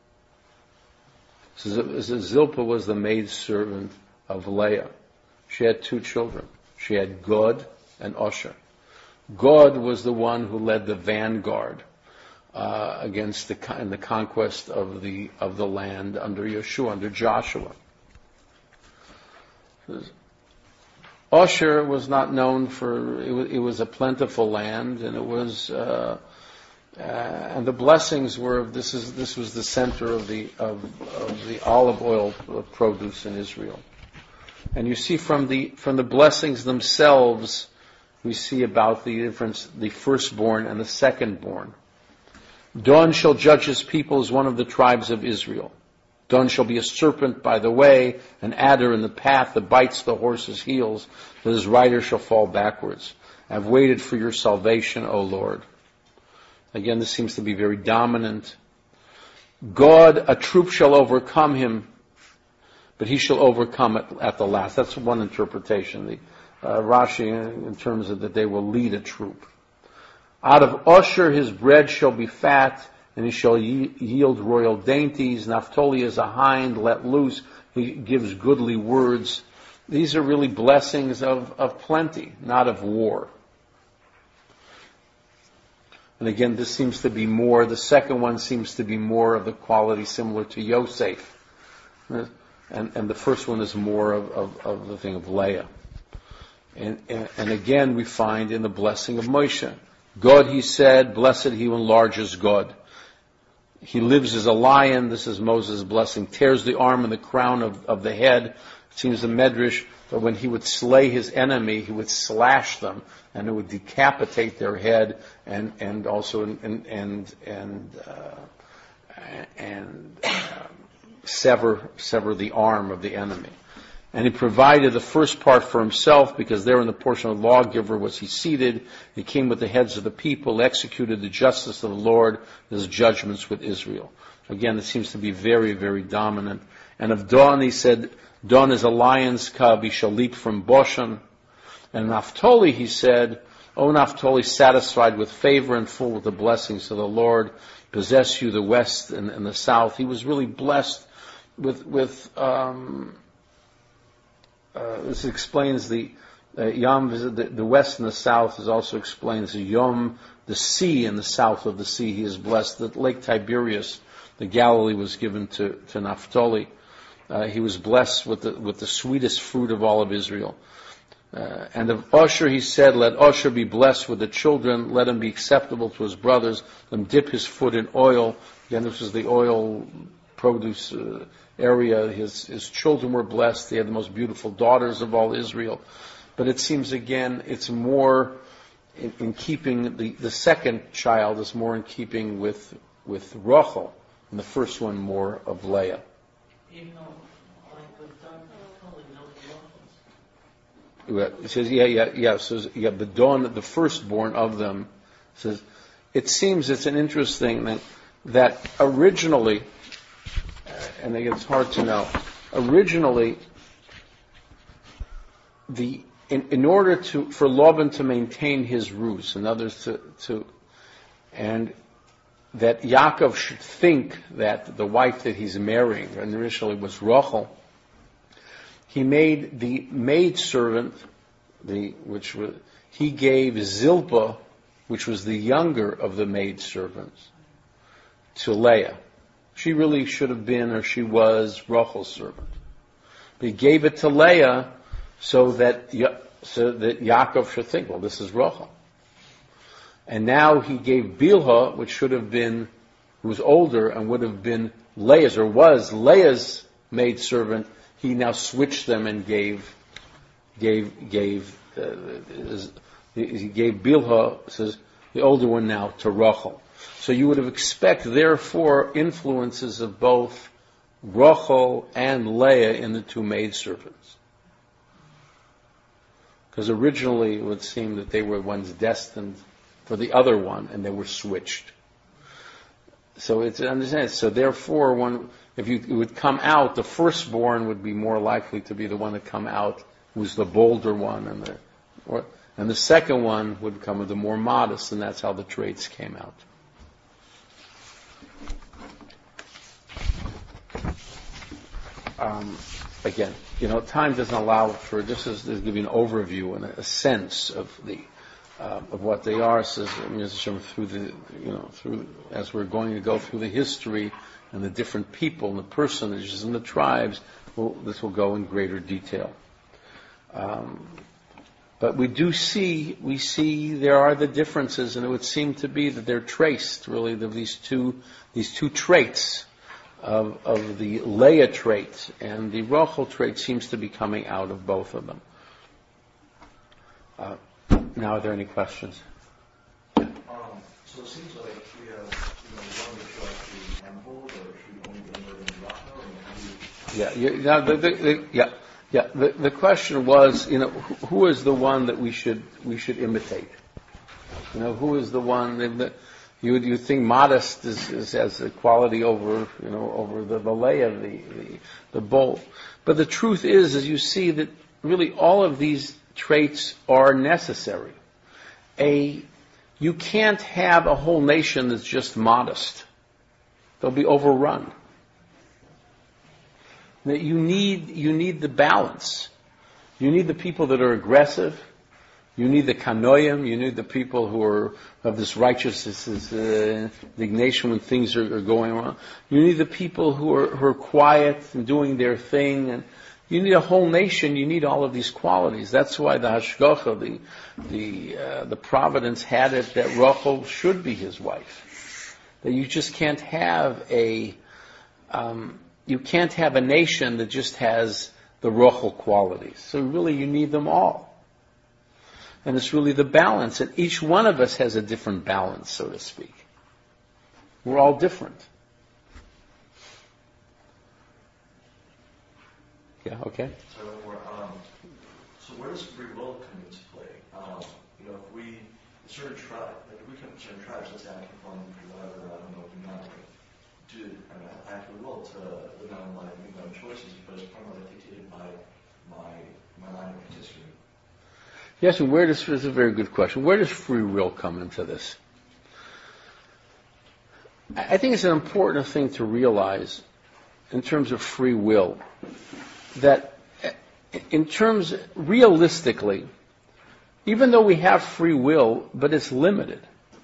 Speaker 1: So Zilpah was the maidservant of Leah. She had two children. She had Gad and Asher. Gad was the one who led the vanguard uh, against the in the conquest of the of the land under Yeshua, under Joshua. Asher was not known for, it was, it was a plentiful land, and it was, uh, uh, and the blessings were, this is, this was the center of the, of, of the olive oil produce in Israel. And you see from the, from the blessings themselves, we see about the difference, the firstborn and the secondborn. Dawn shall judge his people as one of the tribes of Israel. Dawn shall be a serpent by the way, an adder in the path that bites the horse's heels, that his rider shall fall backwards. I have waited for your salvation, O Lord. Again, this seems to be very dominant. God, a troop shall overcome him, but he shall overcome it at the last. That's one interpretation. The uh, Rashi, in terms of that they will lead a troop. Out of Asher his bread shall be fat, and he shall yield royal dainties. Naphtali is a hind let loose. He gives goodly words. These are really blessings of, of plenty, not of war. And again, this seems to be more, the second one seems to be more of the quality similar to Yosef. And, and the first one is more of, of, of the thing of Leah. And, and, and again, we find in the blessing of Moshe, God, he said, blessed he who enlarges God. He lives as a lion. This is Moses' blessing. Tears the arm and the crown of, of the head. It seems the Medrash, but when he would slay his enemy, he would slash them, and it would decapitate their head, and and also and and and uh, and uh, sever sever the arm of the enemy. And he provided the first part for himself, because there in the portion of the lawgiver was he seated. He came with the heads of the people, executed the justice of the Lord, his judgments with Israel. Again, it seems to be very, very dominant. And of Dawn, he said, Dawn is a lion's cub, he shall leap from Bashan. And Naphtali, he said, O Naphtali, satisfied with favor and full with the blessings of the Lord, possess you the west and, and the south. He was really blessed with, with, um, Uh, this explains the uh, Yom, the, the west and the south. Is also explains the Yom, the sea in the south of the sea. He is blessed that Lake Tiberias, the Galilee, was given to to Naphtali. Uh, he was blessed with the with the sweetest fruit of all of Israel. Uh, and of Asher he said, let Asher be blessed with the children. Let him be acceptable to his brothers. Let him dip his foot in oil. Again, this is the oil produce Uh, area. His, his children were blessed. They had the most beautiful daughters of all Israel. But it seems again, it's more in, in keeping, the, the second child is more in keeping with, with Rachel, and the first one more of Leah.
Speaker 2: Even though, like, the Dawn totally knows the
Speaker 1: Yeah, it says, yeah, yeah, yeah, it says, yeah, the Dawn, the firstborn of them, says, it seems it's an interesting thing that originally, and again, it's hard to know. Originally, the in, in order to for Laban to maintain his ruse, and others to, to and that Yaakov should think that the wife that he's marrying initially was Rachel, he made the maidservant, the which was he gave Zilpah, which was the younger of the maidservants, to Leah. She really should have been, or she was, Rachel's servant. But he gave it to Leah so that so that Yaakov should think, well, this is Rachel. And now he gave Bilhah, which should have been, who was older and would have been Leah's, or was Leah's maidservant. He now switched them and gave gave gave uh, he gave Bilhah, says the older one now, to Rachel. So you would have expected, therefore, influences of both Rachel and Leah in the two maidservants. Because originally it would seem that they were ones destined for the other one, and they were switched. So it's understand. So therefore, one, if you it would come out, the firstborn would be more likely to be the one to come out, who's the bolder one, and the or, and the second one would come with the more modest, and that's how the traits came out. Um, again, you know, time doesn't allow for, this is to give you an overview and a, a sense of the, uh, of what they are. Says, I mean, through the, you know, through, as we're going to go through the history and the different people and the personages and the tribes, well, this will go in greater detail. Um, But we do see, we see there are the differences, and it would seem to be that they're traced, really, of these two, these two traits of, of the Leah trait, and the Rachel trait seems to be coming out of both of them. Uh, now, are there any questions?
Speaker 3: Um, so it seems like we have, you know, one that should actually handful, or should only be more than Rachel, or
Speaker 1: Yeah, you, now the, the, the, yeah. Yeah, the, the question was, you know, who, who is the one that we should we should imitate? You know, who is the one that you would you think modest is, is has a quality over you know over the the Leah, the, the the bull. But the truth is, as you see, that really all of these traits are necessary. A you can't have a whole nation that's just modest; they'll be overrun. That you need, you need the balance. You need the people that are aggressive. You need the kanoim. You need the people who are of this righteousness, this uh, indignation when things are, are going wrong. You need the people who are, who are quiet and doing their thing. And you need a whole nation. You need all of these qualities. That's why the hashgacha, the the uh, the providence had it that Rachel should be his wife. That you just can't have a um, You can't have a nation that just has the Rachel qualities. So really you need them all. And it's really the balance. And each one of us has a different balance, so to speak. We're all different. Yeah, okay?
Speaker 3: So, we're, um, so where does free will come into play? Um, you know, if we, certain tribes, like if we come from certain tribes, let's say I can find whatever, I don't know, do not do, I mean, I have free will to live out my, make my own choices, but it's primarily dictated by my, my line of history.
Speaker 1: Yes, and where does, this is a very good question. Where does free will come into this? I think it's an important thing to realize in terms of free will that in terms, realistically, even though we have free will, but it's limited.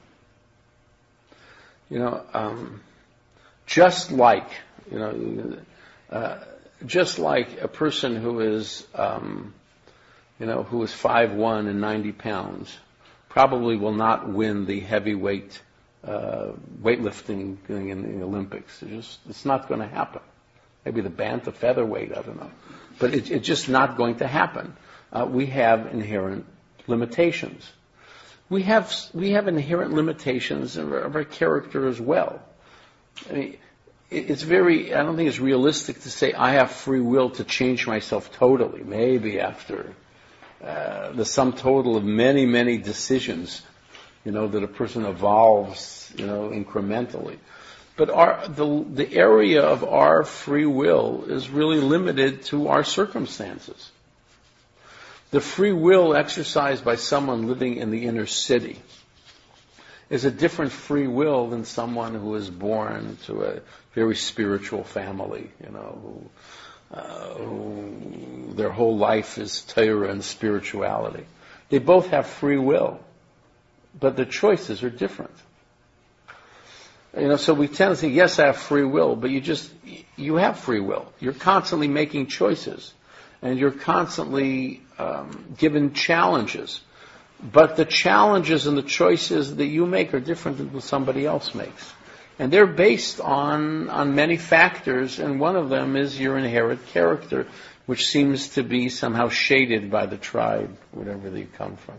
Speaker 1: You know, um, just like, you know, uh, just like a person who is, um, you know, who is five one and ninety pounds probably will not win the heavyweight uh, weightlifting thing in the Olympics. It's just, it's not going to happen. Maybe the bant, the featherweight, I don't know. But it, it's just not going to happen. Uh, we have inherent limitations. We have we have inherent limitations of our, of our character as well. I mean, it, it's very, I don't think it's realistic to say I have free will to change myself totally. Maybe after uh, the sum total of many, many decisions, you know, that a person evolves, you know, incrementally. But our, the, the area of our free will is really limited to our circumstances. The free will exercised by someone living in the inner city is a different free will than someone who is born to a very spiritual family, you know, who, uh, who their whole life is Torah and spirituality. They both have free will, but the choices are different. You know, so we tend to think, yes, I have free will, but you just, you have free will. You're constantly making choices, and you're constantly um, given challenges. But the challenges and the choices that you make are different than what somebody else makes. And they're based on, on many factors, and one of them is your inherent character, which seems to be somehow shaded by the tribe, whatever you come from.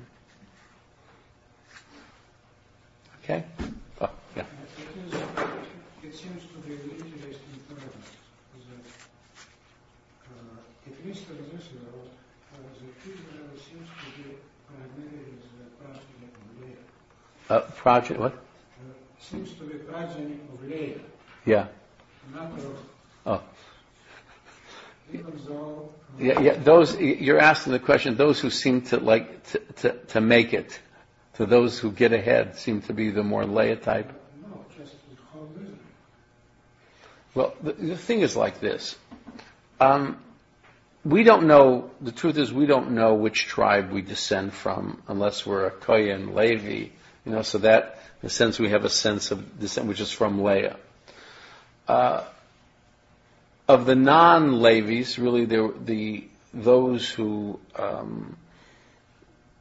Speaker 1: Okay? Oh, yeah.
Speaker 4: It seems to be an interesting point that uh, at least in Israel, uh, the Israel seems to be primarily the progeny of Leah.
Speaker 1: Uh, project, what?
Speaker 4: Uh, seems to be progeny of Leah.
Speaker 1: Yeah.
Speaker 4: Not of,
Speaker 1: Oh.
Speaker 4: even though... Uh,
Speaker 1: Yeah, yeah, those, you're asking the question, those who seem to like, to, to, to make it, to those who get ahead, seem to be the more Leah type.
Speaker 4: No, just the whole Israel.
Speaker 1: Well, the, the thing is like this. Um, we don't know, the truth is we don't know which tribe we descend from unless we're a Kohen, Levi, you know, so that, in a sense, we have a sense of descent, which is from Leah. Uh, of the non-Levis, really, the, the those who um,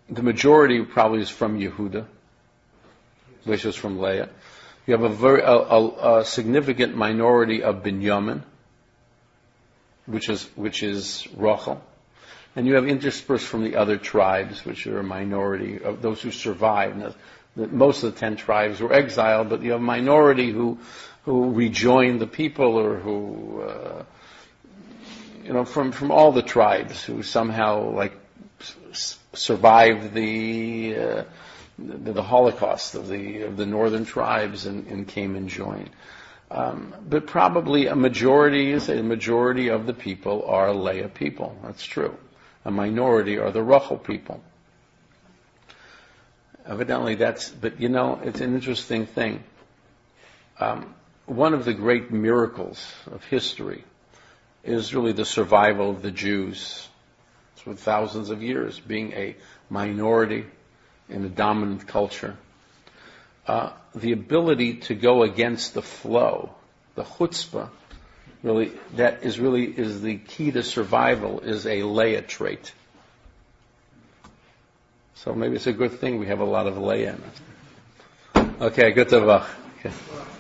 Speaker 1: the majority probably is from Yehuda, which is from Leah. You have a very a, a, a significant minority of Binyamin, which is which is Rachel, and you have interspersed from the other tribes, which are a minority of those who survived. Now, the, most of the ten tribes were exiled, but you have a minority who who rejoined the people, or who uh, you know from from all the tribes who somehow like s- survived the. Uh, The, the Holocaust of the of the northern tribes and, and came and joined. Um, but probably a majority is a majority of the people are Leah people. That's true. A minority are the Rachel people. Evidently, that's. But you know, it's an interesting thing. Um, one of the great miracles of history is really the survival of the Jews for thousands of years, being a minority in a dominant culture. Uh, the ability to go against the flow, the chutzpah, really, that is really is the key to survival, is a Leah trait. So maybe it's a good thing we have a lot of Leah in us. Okay, good to Okay.